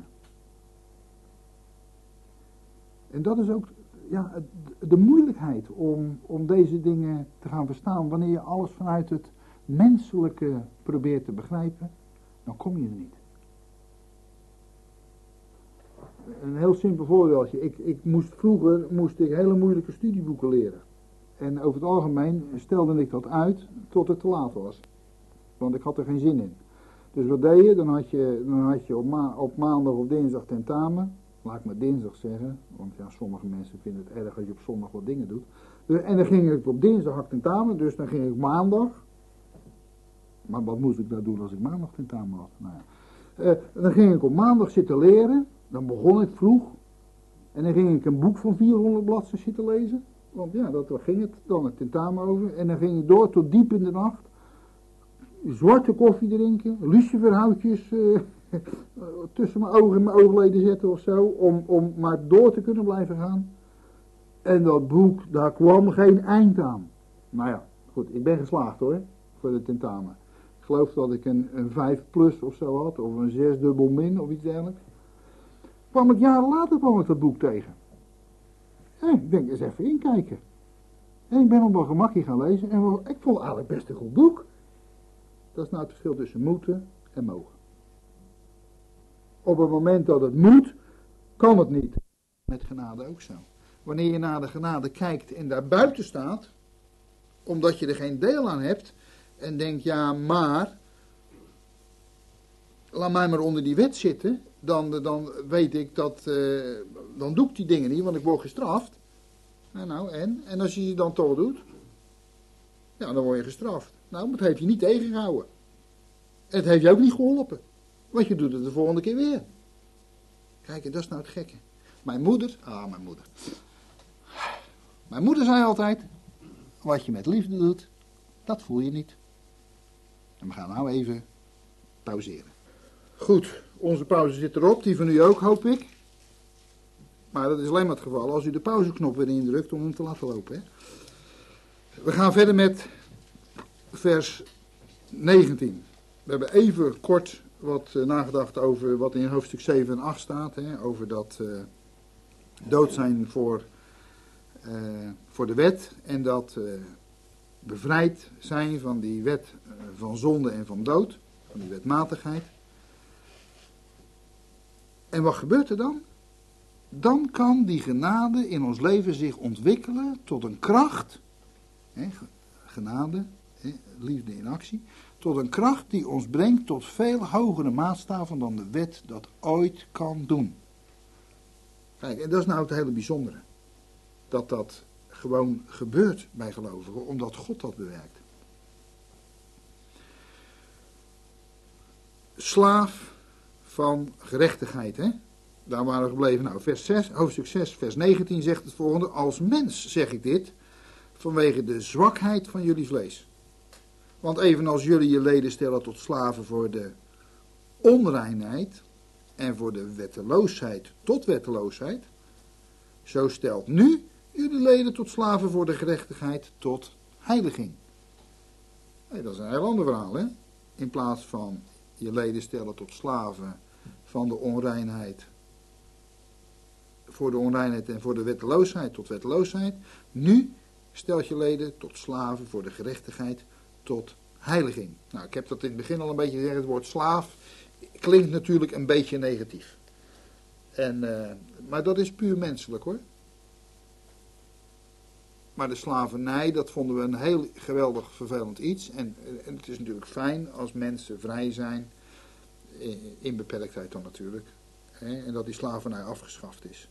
En dat is ook de moeilijkheid om deze dingen te gaan verstaan. Wanneer je alles vanuit het menselijke probeert te begrijpen, dan kom je er niet. Een heel simpel voorbeeldje. Vroeger moest ik hele moeilijke studieboeken leren. En over het algemeen stelde ik dat uit tot het te laat was. Want ik had er geen zin in. Dus wat deed je? Dan had je op maandag of dinsdag tentamen. Laat ik maar dinsdag zeggen. Want ja, sommige mensen vinden het erg als je op zondag wat dingen doet. En dan ging ik op dinsdag had ik tentamen. Dus dan ging ik maandag. Maar wat moest ik nou doen als ik maandag tentamen had? Nou ja. Dan ging ik op maandag zitten leren. Dan begon ik vroeg. En dan ging ik een boek van 400 bladzijden zitten lezen. Want ja, daar ging het dan het tentamen over. En dan ging ik door tot diep in de nacht. Zwarte koffie drinken. Luciferhoutjes tussen mijn ogen en mijn oogleden zetten of zo. Om maar door te kunnen blijven gaan. En dat boek, daar kwam geen eind aan. Nou ja, goed, ik ben geslaagd hoor. Voor de tentamen. Ik geloof dat ik een 5 plus of zo had. Of een 6 dubbel min of iets dergelijks. Jaren later kwam ik dat boek tegen. En ik denk eens even inkijken. En ik ben op mijn gemakje gaan lezen. En ik vond het eigenlijk best een goed boek. Dat is nou het verschil tussen moeten en mogen. Op het moment dat het moet, kan het niet. Met genade ook zo. Wanneer je naar de genade kijkt en daar buiten staat, omdat je er geen deel aan hebt, en denkt, ja maar, laat mij maar onder die wet zitten, dan weet ik dat, dan doe ik die dingen niet, want ik word gestraft. En als je ze dan toch doet, ja, dan word je gestraft. Nou, maar het heeft je niet tegengehouden. Het heeft je ook niet geholpen. Want je doet het de volgende keer weer. Kijk, dat is nou het gekke. Mijn moeder zei altijd, wat je met liefde doet, dat voel je niet. En we gaan nou even pauzeren. Goed, onze pauze zit erop, die van u ook, hoop ik. Maar dat is alleen maar het geval als u de pauzeknop weer indrukt om hem te laten lopen. Hè? We gaan verder met vers 19. We hebben even kort wat nagedacht over wat in hoofdstuk 7 en 8 staat. Hè? Over dat dood zijn voor de wet. En dat bevrijd zijn van die wet van zonde en van dood. Van die wetmatigheid. En wat gebeurt er dan? Dan kan die genade in ons leven zich ontwikkelen tot een kracht. Genade, liefde in actie. Tot een kracht die ons brengt tot veel hogere maatstaven dan de wet dat ooit kan doen. Kijk, en dat is nou het hele bijzondere. Dat gewoon gebeurt bij gelovigen, omdat God dat bewerkt. Slaaf van gerechtigheid, hè? Daar waren we gebleven. Nou, hoofdstuk 6, vers 19 zegt het volgende. Als mens zeg ik dit, vanwege de zwakheid van jullie vlees. Want evenals jullie je leden stellen tot slaven voor de onreinheid en voor de wetteloosheid tot wetteloosheid, zo stelt nu jullie leden tot slaven voor de gerechtigheid tot heiliging. Dat is een heel ander verhaal, hè? In plaats van je leden stellen tot slaven van de onreinheid, voor de onreinheid en voor de wetteloosheid tot wetteloosheid. Nu stelt je leden tot slaven voor de gerechtigheid tot heiliging. Nou, ik heb dat in het begin al een beetje gezegd, het woord slaaf klinkt natuurlijk een beetje negatief. Maar dat is puur menselijk hoor. Maar de slavernij, dat vonden we een heel geweldig vervelend iets. En het is natuurlijk fijn als mensen vrij zijn, in beperktheid dan natuurlijk. En dat die slavernij afgeschaft is.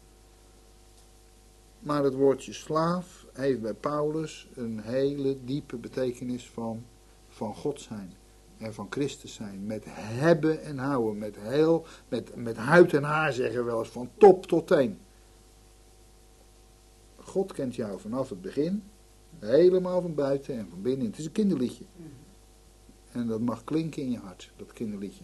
Maar het woordje slaaf heeft bij Paulus een hele diepe betekenis van God zijn. En van Christus zijn. Met hebben en houden. Met huid en haar zeggen we wel eens. Van top tot teen. God kent jou vanaf het begin, helemaal van buiten en van binnen. Het is een kinderliedje. En dat mag klinken in je hart, dat kinderliedje.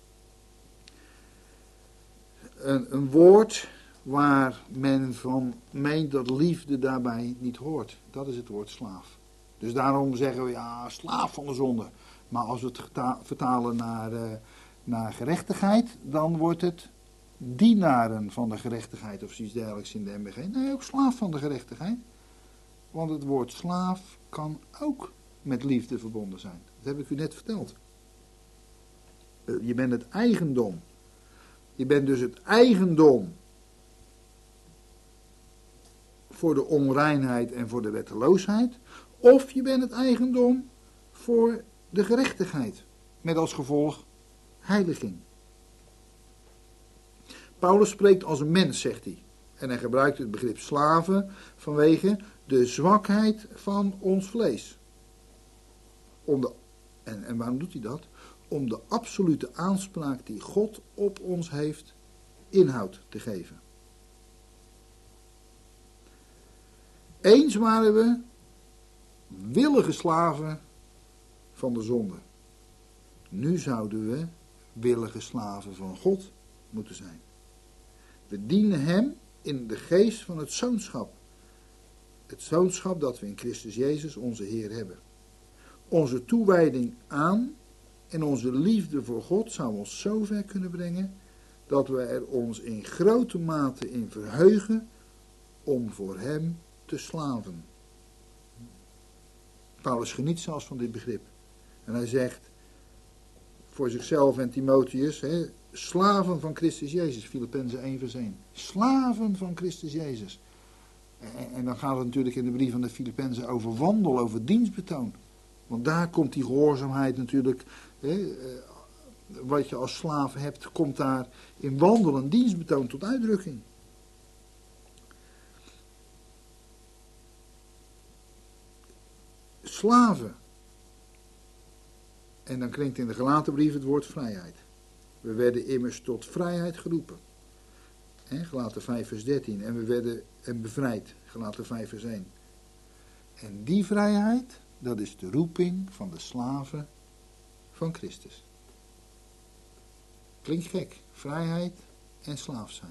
Een woord waar men van meent dat liefde daarbij niet hoort. Dat is het woord slaaf. Dus daarom zeggen we, ja, slaaf van de zonde. Maar als we het vertalen naar gerechtigheid, dan wordt het dienaren van de gerechtigheid of zoiets dergelijks in de MBG. Nee, ook slaaf van de gerechtigheid. Want het woord slaaf kan ook met liefde verbonden zijn. Dat heb ik u net verteld. Je bent het eigendom. Je bent dus het eigendom voor de onreinheid en voor de wetteloosheid. Of je bent het eigendom voor de gerechtigheid. Met als gevolg heiliging. Paulus spreekt als een mens, zegt hij. En hij gebruikt het begrip slaven vanwege de zwakheid van ons vlees. En waarom doet hij dat? Om de absolute aanspraak die God op ons heeft inhoud te geven. Eens waren we willige slaven van de zonde. Nu zouden we willige slaven van God moeten zijn. We dienen hem in de geest van het zoonschap. Het zoonschap dat we in Christus Jezus onze Heer hebben. Onze toewijding aan en onze liefde voor God zou ons zo ver kunnen brengen dat we er ons in grote mate in verheugen om voor hem te slaven. Paulus geniet zelfs van dit begrip. En hij zegt voor zichzelf en Timotheus, slaven van Christus Jezus, Filippenzen 1 vers 1. Slaven van Christus Jezus. En dan gaat het natuurlijk in de brief van de Filippenzen over wandel, over dienstbetoon. Want daar komt die gehoorzaamheid natuurlijk, wat je als slaaf hebt, komt daar in wandel en dienstbetoon tot uitdrukking. Slaven. En dan klinkt in de Galatenbrief het woord vrijheid. We werden immers tot vrijheid geroepen. Galaten 5 vers 13. En we werden bevrijd. Galaten 5 vers 1. En die vrijheid, dat is de roeping van de slaven van Christus. Klinkt gek. Vrijheid en slaaf zijn.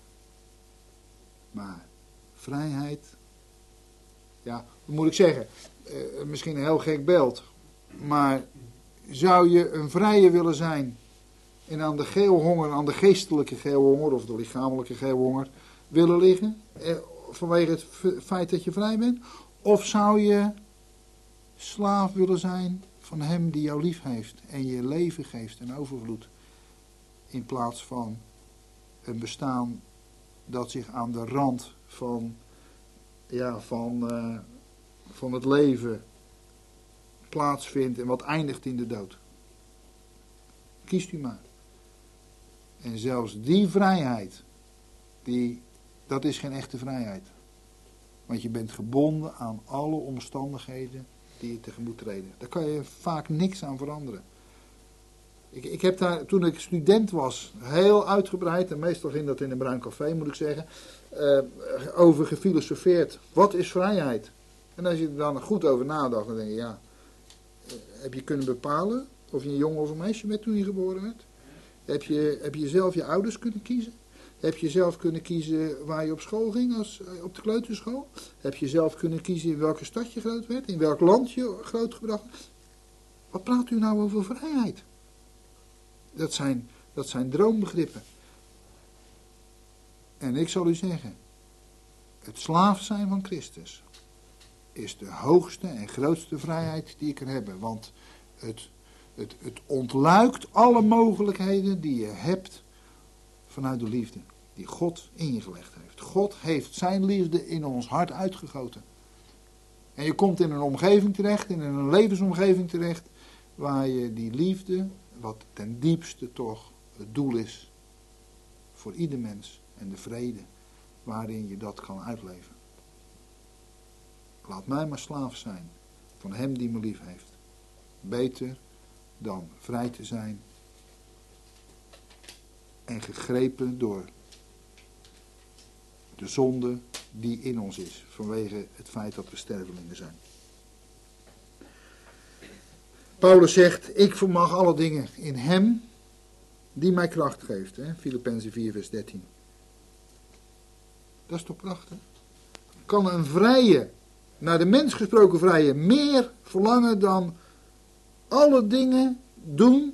Maar vrijheid, ja, wat moet ik zeggen? Misschien een heel gek beeld. Maar zou je een vrije willen zijn en aan de geelhonger, aan de geestelijke geelhonger of de lichamelijke geelhonger willen liggen, vanwege het feit dat je vrij bent? Of zou je slaaf willen zijn van hem die jou lief heeft en je leven geeft en overvloed, in plaats van een bestaan dat zich aan de rand van het leven plaatsvindt en wat eindigt in de dood? Kiest u maar. En zelfs die vrijheid, dat is geen echte vrijheid. Want je bent gebonden aan alle omstandigheden die je tegemoet treden. Daar kan je vaak niks aan veranderen. Ik heb daar, toen ik student was, heel uitgebreid, en meestal ging dat in een bruin café, moet ik zeggen, over gefilosofeerd. Wat is vrijheid? En als je er dan goed over nadacht, dan denk je, ja, heb je kunnen bepalen of je een jongen of een meisje bent toen je geboren werd? Heb je zelf je ouders kunnen kiezen? Heb je zelf kunnen kiezen waar je op school ging, op de kleuterschool? Heb je zelf kunnen kiezen in welke stad je groot werd? In welk land je grootgebracht werd? Wat praat u nou over vrijheid? Dat zijn droombegrippen. En ik zal u zeggen, het slaaf zijn van Christus is de hoogste en grootste vrijheid die ik kan hebben. Want het ontluikt alle mogelijkheden die je hebt vanuit de liefde die God in je gelegd heeft. God heeft zijn liefde in ons hart uitgegoten. En je komt in een omgeving terecht, in een levensomgeving terecht, waar je die liefde, wat ten diepste toch het doel is voor ieder mens, en de vrede waarin je dat kan uitleven. Laat mij maar slaaf zijn van hem die me lief heeft. Beter dan vrij te zijn en gegrepen door de zonde die in ons is, vanwege het feit dat we stervelingen zijn. Paulus zegt, ik vermag alle dingen in hem die mij kracht geeft. Filippenzen 4 vers 13. Dat is toch prachtig? Kan een vrije, naar de mens gesproken vrije, meer verlangen dan alle dingen doen?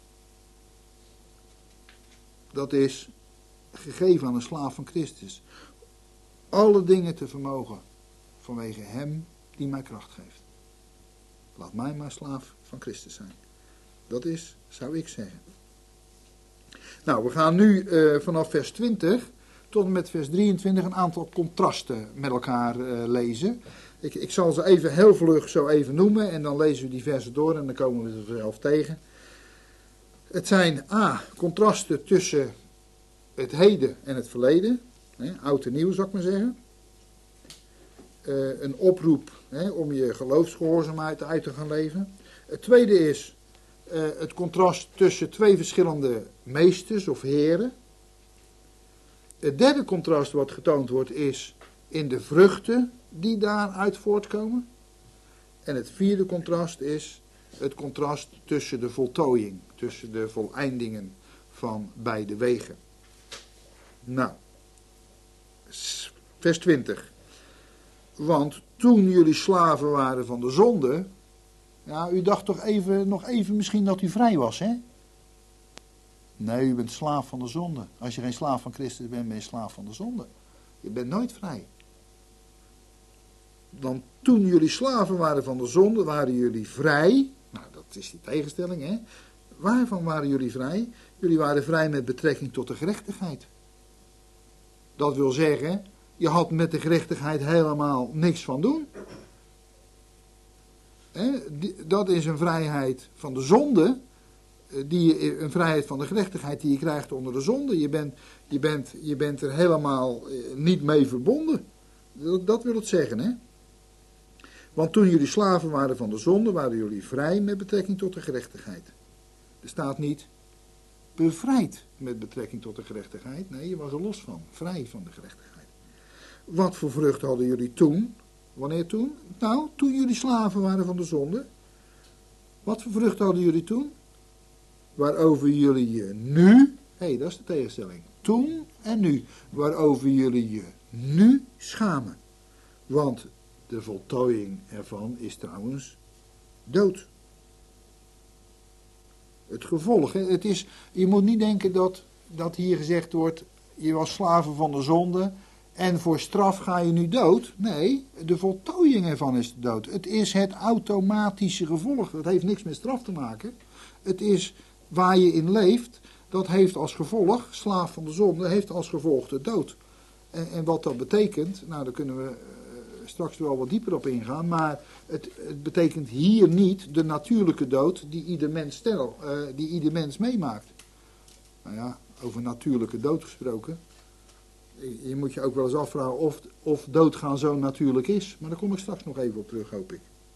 Dat is gegeven aan een slaaf van Christus. Alle dingen te vermogen vanwege hem die mij kracht geeft. Laat mij maar slaaf van Christus zijn. Dat is, zou ik zeggen. Nou, we gaan nu vanaf vers 20 tot en met vers 23 een aantal contrasten met elkaar lezen. Ik zal ze even heel vlug zo even noemen en dan lezen we die versen door en dan komen we er vanzelf tegen. Het zijn contrasten tussen het heden en het verleden. Oud en nieuw zou ik maar zeggen. Een oproep om je geloofsgehoorzaamheid uit te gaan leven. Het tweede is het contrast tussen twee verschillende meesters of heren. Het derde contrast wat getoond wordt is in de vruchten die daaruit voortkomen. En het vierde contrast is het contrast tussen de voltooiing, tussen de voleindingen van beide wegen. Nou, vers 20. Want toen jullie slaven waren van de zonde, ja, u dacht toch nog even misschien dat u vrij was, hè? Nee, u bent slaaf van de zonde. Als je geen slaaf van Christus bent, ben je slaaf van de zonde. Je bent nooit vrij. Want toen jullie slaven waren van de zonde, waren jullie vrij. Nou, dat is die tegenstelling, hè? Waarvan waren jullie vrij? Jullie waren vrij met betrekking tot de gerechtigheid. Dat wil zeggen, je had met de gerechtigheid helemaal niks van doen. Dat is een vrijheid van de zonde, een vrijheid van de gerechtigheid die je krijgt onder de zonde. Je bent er helemaal niet mee verbonden. Dat wil het zeggen, hè. Want toen jullie slaven waren van de zonde, waren jullie vrij met betrekking tot de gerechtigheid. Er staat niet bevrijd met betrekking tot de gerechtigheid. Nee, je was er los van, vrij van de gerechtigheid. Wat voor vrucht hadden jullie toen? Wanneer toen? Nou, toen jullie slaven waren van de zonde. Wat voor vrucht hadden jullie toen? Waarover jullie je nu, dat is de tegenstelling. Toen en nu. Waarover jullie je nu schamen. Want de voltooiing ervan is trouwens dood. Het gevolg, het is, je moet niet denken dat hier gezegd wordt, je was slaven van de zonde en voor straf ga je nu dood. Nee, de voltooiing ervan is de dood. Het is het automatische gevolg, dat heeft niks met straf te maken. Het is waar je in leeft, dat heeft als gevolg, slaaf van de zonde, heeft als gevolg de dood. En wat dat betekent, nou daar kunnen we straks wel wat dieper op ingaan, maar het betekent hier niet de natuurlijke dood die ieder mens meemaakt. Nou ja, over natuurlijke dood gesproken, je moet je ook wel eens afvragen of doodgaan zo natuurlijk is, maar daar kom ik straks nog even op terug, hoop ik.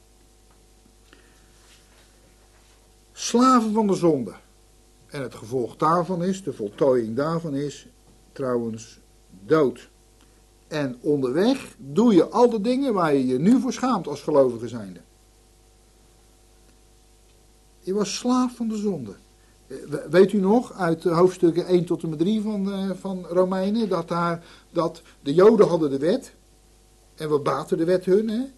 Slaven van de zonde. En het gevolg daarvan is, de voltooiing daarvan is, trouwens, dood. En onderweg doe je al de dingen waar je je nu voor schaamt als gelovige zijnde. Je was slaaf van de zonde. Weet u nog, uit hoofdstukken 1 tot en met 3 van Romeinen, dat de Joden hadden de wet. En wat baatte de wet hun, hè?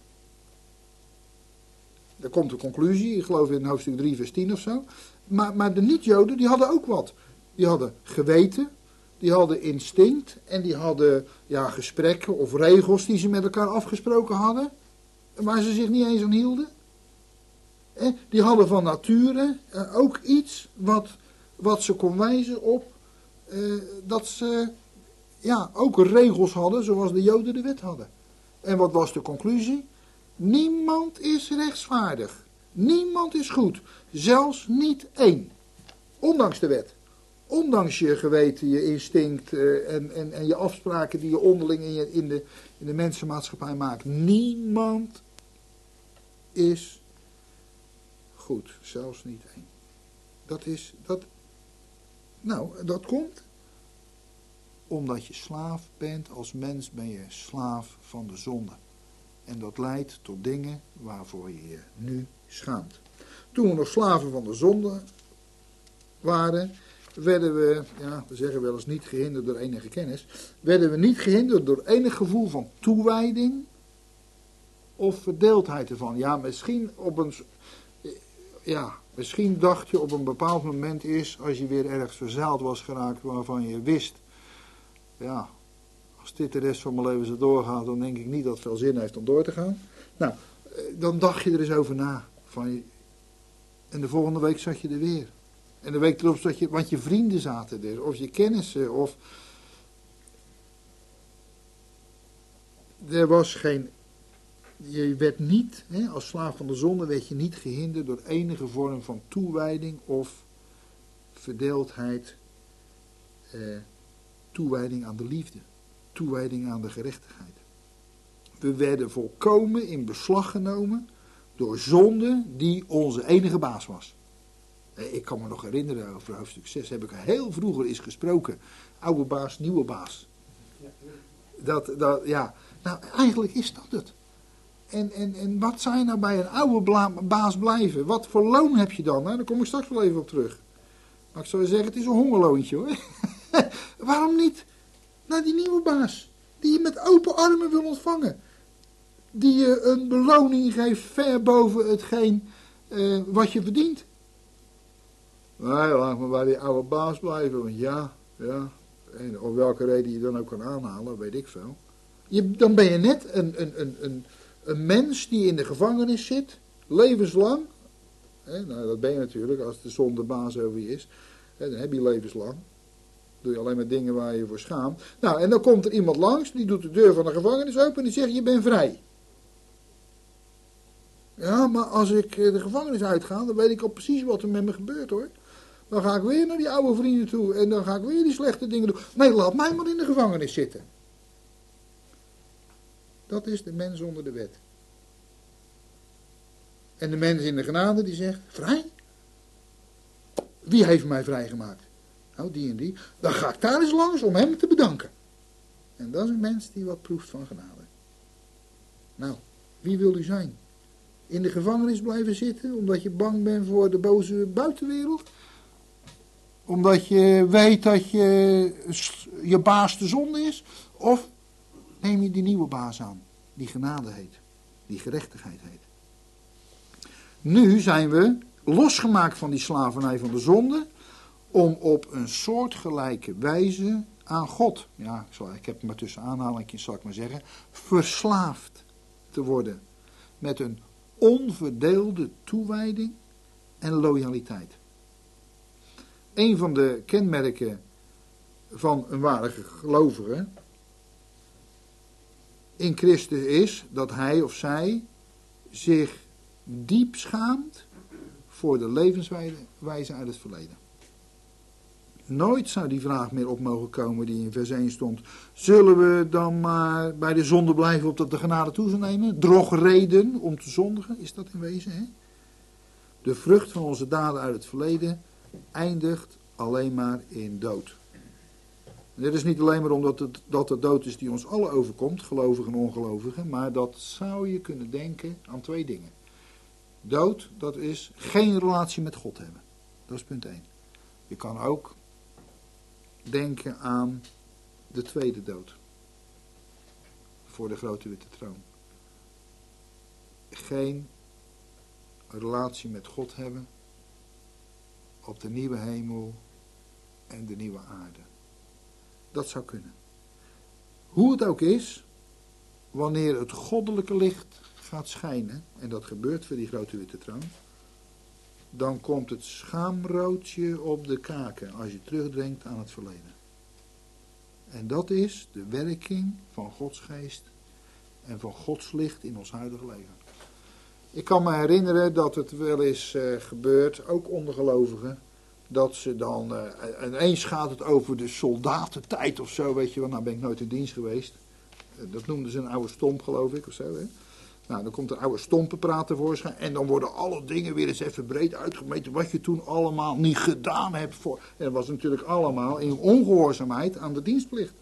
Daar komt de conclusie, ik geloof in hoofdstuk 3 vers 10 of zo. Maar de niet-Joden, die hadden ook wat. Die hadden geweten, die hadden instinct en die hadden gesprekken of regels die ze met elkaar afgesproken hadden. Waar ze zich niet eens aan hielden. Die hadden van nature ook iets wat ze kon wijzen op dat ze ook regels hadden zoals de Joden de wet hadden. En wat was de conclusie? Niemand is rechtsvaardig. Niemand is goed. Zelfs niet één. Ondanks de wet. Ondanks je geweten, je instinct en je afspraken die je onderling in de mensenmaatschappij maakt. Niemand is goed. Zelfs niet één. Dat komt Omdat je slaaf bent, als mens ben je slaaf van de zonde. En dat leidt tot dingen waarvoor je je nu schaamt. Toen we nog slaven van de zonde waren, werden we, ja, we zeggen wel eens niet gehinderd door enige kennis, werden we niet gehinderd door enig gevoel van toewijding of verdeeldheid ervan. Ja, misschien dacht je op een bepaald moment is, als je weer ergens verzaald was geraakt waarvan je wist, ja, als dit de rest van mijn leven zo doorgaat, dan denk ik niet dat het veel zin heeft om door te gaan. Nou, dan dacht je er eens over na. En de volgende week zat je er weer. En de week erop zat je, want je vrienden zaten er, of je kennissen, of... Er was geen... Je werd niet, als slaaf van de zonde, werd je niet gehinderd door enige vorm van toewijding of verdeeldheid. Toewijding aan de liefde. Toewijding aan de gerechtigheid. We werden volkomen in beslag genomen door zonde die onze enige baas was. Ik kan me nog herinneren, over hoofdstuk 6 heb ik heel vroeger eens gesproken. Oude baas, nieuwe baas. Ja. Nou, eigenlijk is dat het. En wat zou je nou bij een oude baas blijven? Wat voor loon heb je dan? Nou, daar kom ik straks wel even op terug. Maar ik zou zeggen, het is een hongerloontje hoor. Waarom niet naar die nieuwe baas? Die je met open armen wil ontvangen. Die je een beloning geeft ver boven hetgeen wat je verdient. Nee, laat me bij die oude baas blijven. Want ja. En op welke reden je dan ook kan aanhalen, weet ik veel. Dan ben je net een mens die in de gevangenis zit, levenslang. Nou, dat ben je natuurlijk als de zonde baas over je is. Dan heb je levenslang. Doe je alleen maar dingen waar je voor schaamt. Nou, en dan komt er iemand langs, die doet de deur van de gevangenis open en die zegt, je bent vrij. Ja, maar als ik de gevangenis uitga, dan weet ik al precies wat er met me gebeurt hoor. Dan ga ik weer naar die oude vrienden toe en dan ga ik weer die slechte dingen doen. Nee, laat mij maar in de gevangenis zitten. Dat is de mens onder de wet. En de mens in de genade die zegt, vrij? Wie heeft mij vrijgemaakt? Nou, die en die. Dan ga ik daar eens langs om hem te bedanken. En dat is een mens die wat proeft van genade. Nou, wie wil u zijn? In de gevangenis blijven zitten omdat je bang bent voor de boze buitenwereld? Omdat je weet dat je baas de zonde is? Of neem je die nieuwe baas aan, die genade heet, die gerechtigheid heet. Nu zijn we losgemaakt van die slavernij van de zonde, om op een soortgelijke wijze aan God, ja, ik heb het maar tussen aanhalingstekens, zal ik maar zeggen, verslaafd te worden. Met een onverdeelde toewijding en loyaliteit. Een van de kenmerken van een ware gelovige in Christus is dat hij of zij zich diep schaamt voor de levenswijze uit het verleden. Nooit zou die vraag meer op mogen komen die in vers 1 stond. Zullen we dan maar bij de zonde blijven opdat de genade toe zou nemen? Drogreden om te zondigen, is dat in wezen, hè? De vrucht van onze daden uit het verleden eindigt alleen maar in dood. En dit is niet alleen maar omdat dat de dood is die ons allen overkomt, gelovigen en ongelovigen, maar dat zou je kunnen denken aan twee dingen. Dood, dat is geen relatie met God hebben. Dat is punt 1. Je kan ook denken aan de tweede dood. Voor de grote witte troon. Geen relatie met God hebben op de nieuwe hemel en de nieuwe aarde. Dat zou kunnen. Hoe het ook is, wanneer het goddelijke licht gaat schijnen, en dat gebeurt voor die grote witte troon, dan komt het schaamroodje op de kaken als je terugdenkt aan het verleden. En dat is de werking van Gods geest en van Gods licht in ons huidige leven. Ik kan me herinneren dat het wel eens gebeurt, ook onder gelovigen, dat ze dan, ineens gaat het over de soldatentijd of zo, weet je wel, nou ben ik nooit in dienst geweest. Dat noemden ze een oude stomp, geloof ik, of zo, hè. Nou, dan komt een oude stompenpraat tevoorschijn. En dan worden alle dingen weer eens even breed uitgemeten. Wat je toen allemaal niet gedaan hebt. En dat was natuurlijk allemaal in ongehoorzaamheid aan de dienstplicht.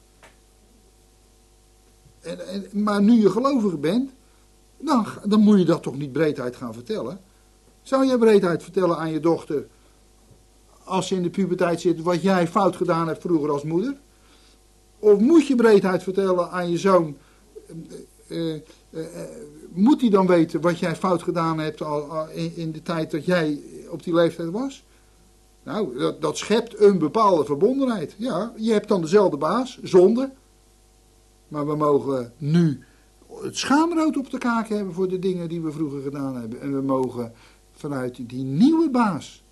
Maar nu je gelovige bent, dan moet je dat toch niet breedheid gaan vertellen. Zou jij breedheid vertellen aan je dochter, als ze in de puberteit zit, wat jij fout gedaan hebt vroeger als moeder? Of moet je breedheid vertellen aan je zoon, moet hij dan weten wat jij fout gedaan hebt in de tijd dat jij op die leeftijd was? Nou, dat schept een bepaalde verbondenheid. Ja, je hebt dan dezelfde baas, zonde. Maar we mogen nu het schaamrood op de kaak hebben voor de dingen die we vroeger gedaan hebben. En we mogen vanuit die nieuwe baas,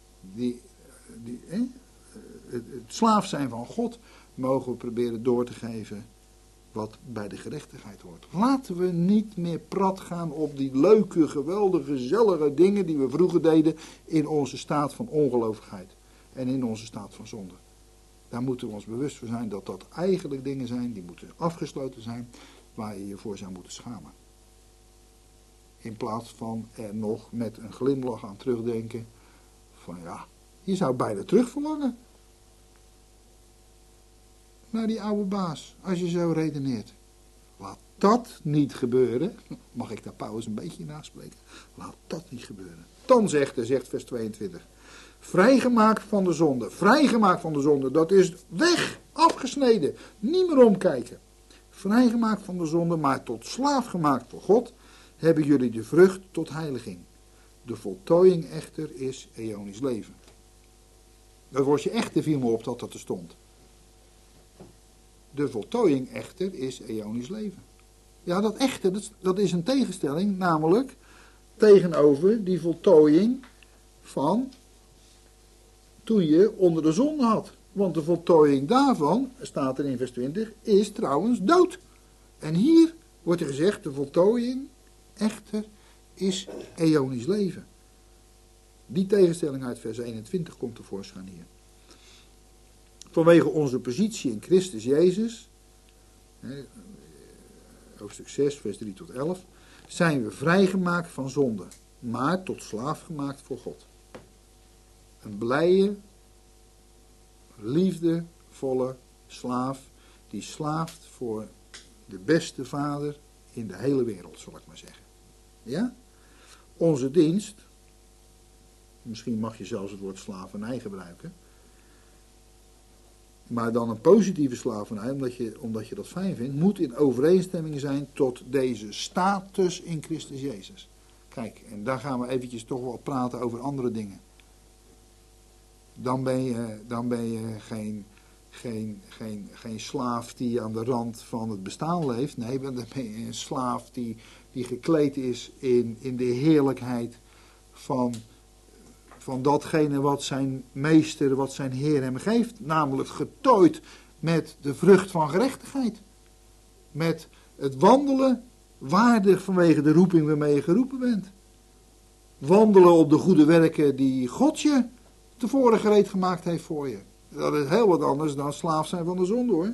het slaaf zijn van God, mogen we proberen door te geven wat bij de gerechtigheid hoort. Laten we niet meer prat gaan op die leuke, geweldige, gezellige dingen die we vroeger deden in onze staat van ongelovigheid en in onze staat van zonde. Daar moeten we ons bewust van zijn dat dat eigenlijk dingen zijn die moeten afgesloten zijn, waar je je voor zou moeten schamen. In plaats van er nog met een glimlach aan terugdenken van ja, je zou bijna terugverlangen naar die oude baas, als je zo redeneert. Laat dat niet gebeuren. Mag ik daar Paulus een beetje naspreken? Laat dat niet gebeuren. Dan zegt vers 22. Vrijgemaakt van de zonde. Vrijgemaakt van de zonde. Dat is weg. Afgesneden. Niet meer omkijken. Vrijgemaakt van de zonde, maar tot slaaf gemaakt voor God, hebben jullie de vrucht tot heiliging. De voltooiing echter is eonisch leven. Dat woordje echter viel me op dat er stond. De voltooiing echter is eonisch leven. Ja, dat echter, dat is een tegenstelling, namelijk tegenover die voltooiing van toen je onder de zonde had. Want de voltooiing daarvan, staat er in vers 20, is trouwens dood. En hier wordt er gezegd, de voltooiing echter is eonisch leven. Die tegenstelling uit vers 21 komt tevoorschijn hier. Vanwege onze positie in Christus Jezus, hoofdstuk 6, vers 3 tot 11, zijn we vrijgemaakt van zonde, maar tot slaaf gemaakt voor God. Een blije, liefdevolle slaaf, die slaaft voor de beste vader in de hele wereld, zal ik maar zeggen. Ja? Onze dienst, misschien mag je zelfs het woord slavernij gebruiken, maar dan een positieve slavernij, omdat je dat fijn vindt, moet in overeenstemming zijn tot deze status in Christus Jezus. Kijk, en daar gaan we eventjes toch wel praten over andere dingen. Dan ben je geen slaaf die aan de rand van het bestaan leeft. Nee, dan ben je een slaaf die gekleed is in de heerlijkheid van datgene wat zijn meester, wat zijn Heer hem geeft. Namelijk getooid met de vrucht van gerechtigheid. Met het wandelen waardig vanwege de roeping waarmee je geroepen bent. Wandelen op de goede werken die God je tevoren gereed gemaakt heeft voor je. Dat is heel wat anders dan slaaf zijn van de zonde, hoor.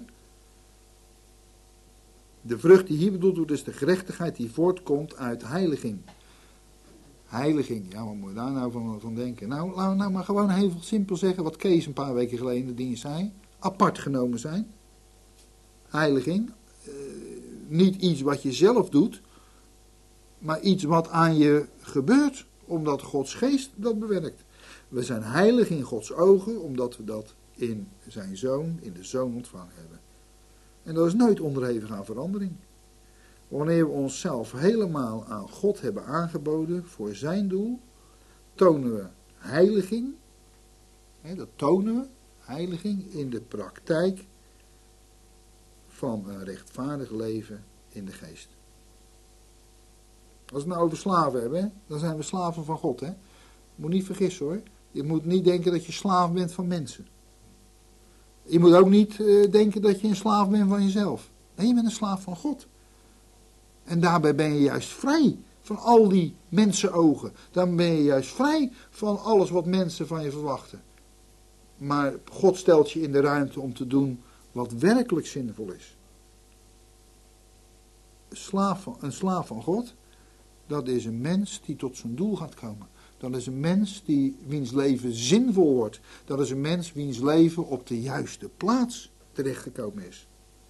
De vrucht die hier bedoeld wordt is de gerechtigheid die voortkomt uit heiliging. Heiliging, ja, wat moet je daar nou van denken? Nou, laten we nou maar gewoon heel simpel zeggen wat Kees een paar weken geleden in de dienst zei. Apart genomen zijn. Heiliging. Niet iets wat je zelf doet, maar iets wat aan je gebeurt, omdat Gods geest dat bewerkt. We zijn heilig in Gods ogen, omdat we dat in zijn Zoon, in de Zoon ontvangen hebben. En dat is nooit onderhevig aan verandering. Wanneer we onszelf helemaal aan God hebben aangeboden voor zijn doel, tonen we heiliging, dat tonen we, heiliging in de praktijk van een rechtvaardig leven in de geest. Als we het nou over slaven hebben, dan zijn we slaven van God. Moet niet vergissen, hoor. Je moet niet denken dat je slaaf bent van mensen. Je moet ook niet denken dat je een slaaf bent van jezelf. Nee, je bent een slaaf van God. En daarbij ben je juist vrij van al die mensenogen. Dan ben je juist vrij van alles wat mensen van je verwachten. Maar God stelt je in de ruimte om te doen wat werkelijk zinvol is. Een slaaf van God Dat is een mens die tot zijn doel gaat komen. Dat is een mens wiens leven zinvol wordt. Dat is een mens wiens leven op de juiste plaats terechtgekomen is.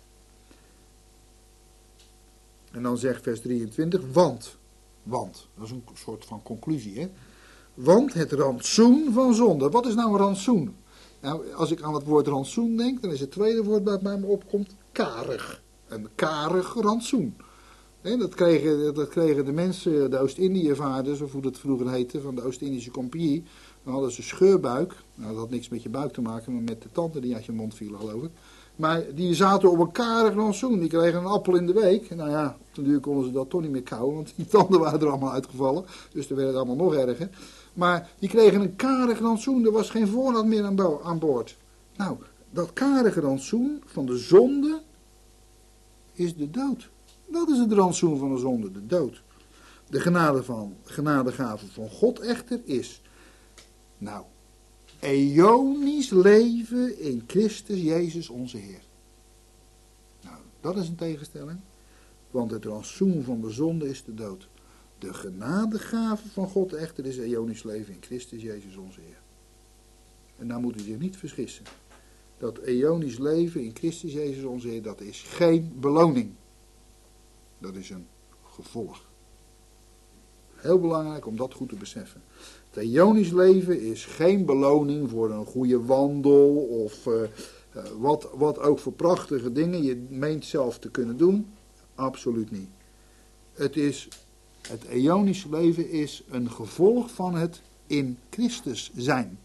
En dan zegt vers 23, want, dat is een soort van conclusie, hè. Want het rantsoen van zonde. Wat is nou een rantsoen? Nou, als ik aan het woord rantsoen denk, dan is het tweede woord dat bij me opkomt, karig. Een karig rantsoen. Dat kregen de mensen, de Oost-Indië-vaarders, of hoe dat vroeger heette, van de Oost-Indische Compagnie. Dan hadden ze scheurbuik. Nou, dat had niks met je buik te maken, maar met de tanden die uit je mond vielen, geloof ik. Maar die zaten op een karig rantsoen. Die kregen een appel in de week. Nou ja, op den duur konden ze dat toch niet meer kauwen, want die tanden waren er allemaal uitgevallen. Dus dan werd het allemaal nog erger. Maar die kregen een karig rantsoen. Er was geen voorraad meer aan boord. Nou, dat karige rantsoen van de zonde is de dood. Dat is het rantsoen van de zonde, de dood. De genadegave van God echter is, nou, eonisch leven in Christus Jezus onze Heer. Nou, dat is een tegenstelling. Want het rantsoen van de zonde is de dood. De genadegave van God echter is eonisch leven in Christus Jezus onze Heer. En nou moet u zich niet verschissen. Dat eonisch leven in Christus Jezus onze Heer, dat is geen beloning. Dat is een gevolg. Heel belangrijk om dat goed te beseffen. Het eonisch leven is geen beloning voor een goede wandel of wat ook voor prachtige dingen je meent zelf te kunnen doen. Absoluut niet. Het eonische leven is een gevolg van het in Christus zijn.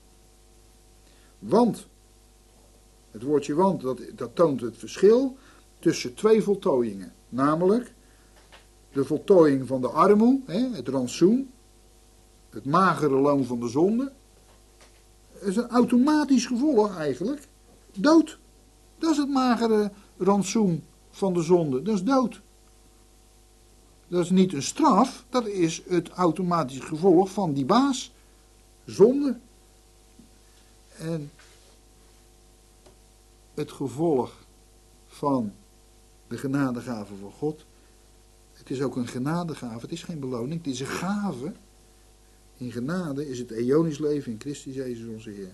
Want, het woordje want, dat toont het verschil tussen twee voltooiingen. Namelijk de voltooiing van de armoe, het rantsoen, het magere loon van de zonde. Dat is een automatisch gevolg eigenlijk. Dood. Dat is het magere rantsoen van de zonde. Dat is dood. Dat is niet een straf, dat is het automatisch gevolg van die baas. Zonde. En het gevolg van de genadegave van God. Het is ook een genadegave, het is geen beloning, het is een gave. In genade is het eonisch leven in Christus Jezus onze Heer.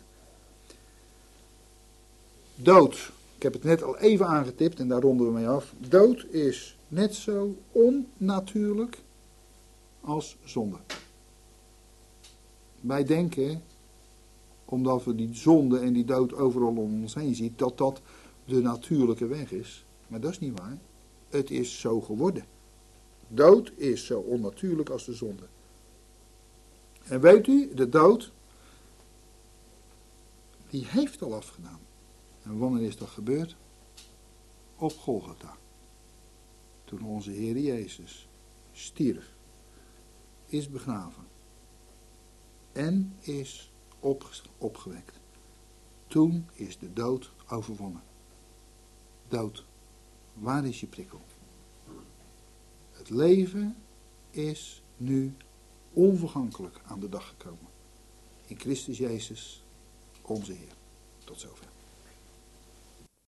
Dood, ik heb het net al even aangetipt en daar ronden we mee af. Dood is net zo onnatuurlijk als zonde. Wij denken, omdat we die zonde en die dood overal om ons heen zien, dat dat de natuurlijke weg is. Maar dat is niet waar. Het is zo geworden. Dood is zo onnatuurlijk als de zonde. En weet u, de dood, die heeft al afgedaan. En wanneer is dat gebeurd? Op Golgotha. Toen onze Heer Jezus stierf, is begraven en is opgewekt. Toen is de dood overwonnen. Dood, waar is je prikkel? Het leven is nu onvergankelijk aan de dag gekomen. In Christus Jezus, onze Heer. Tot zover.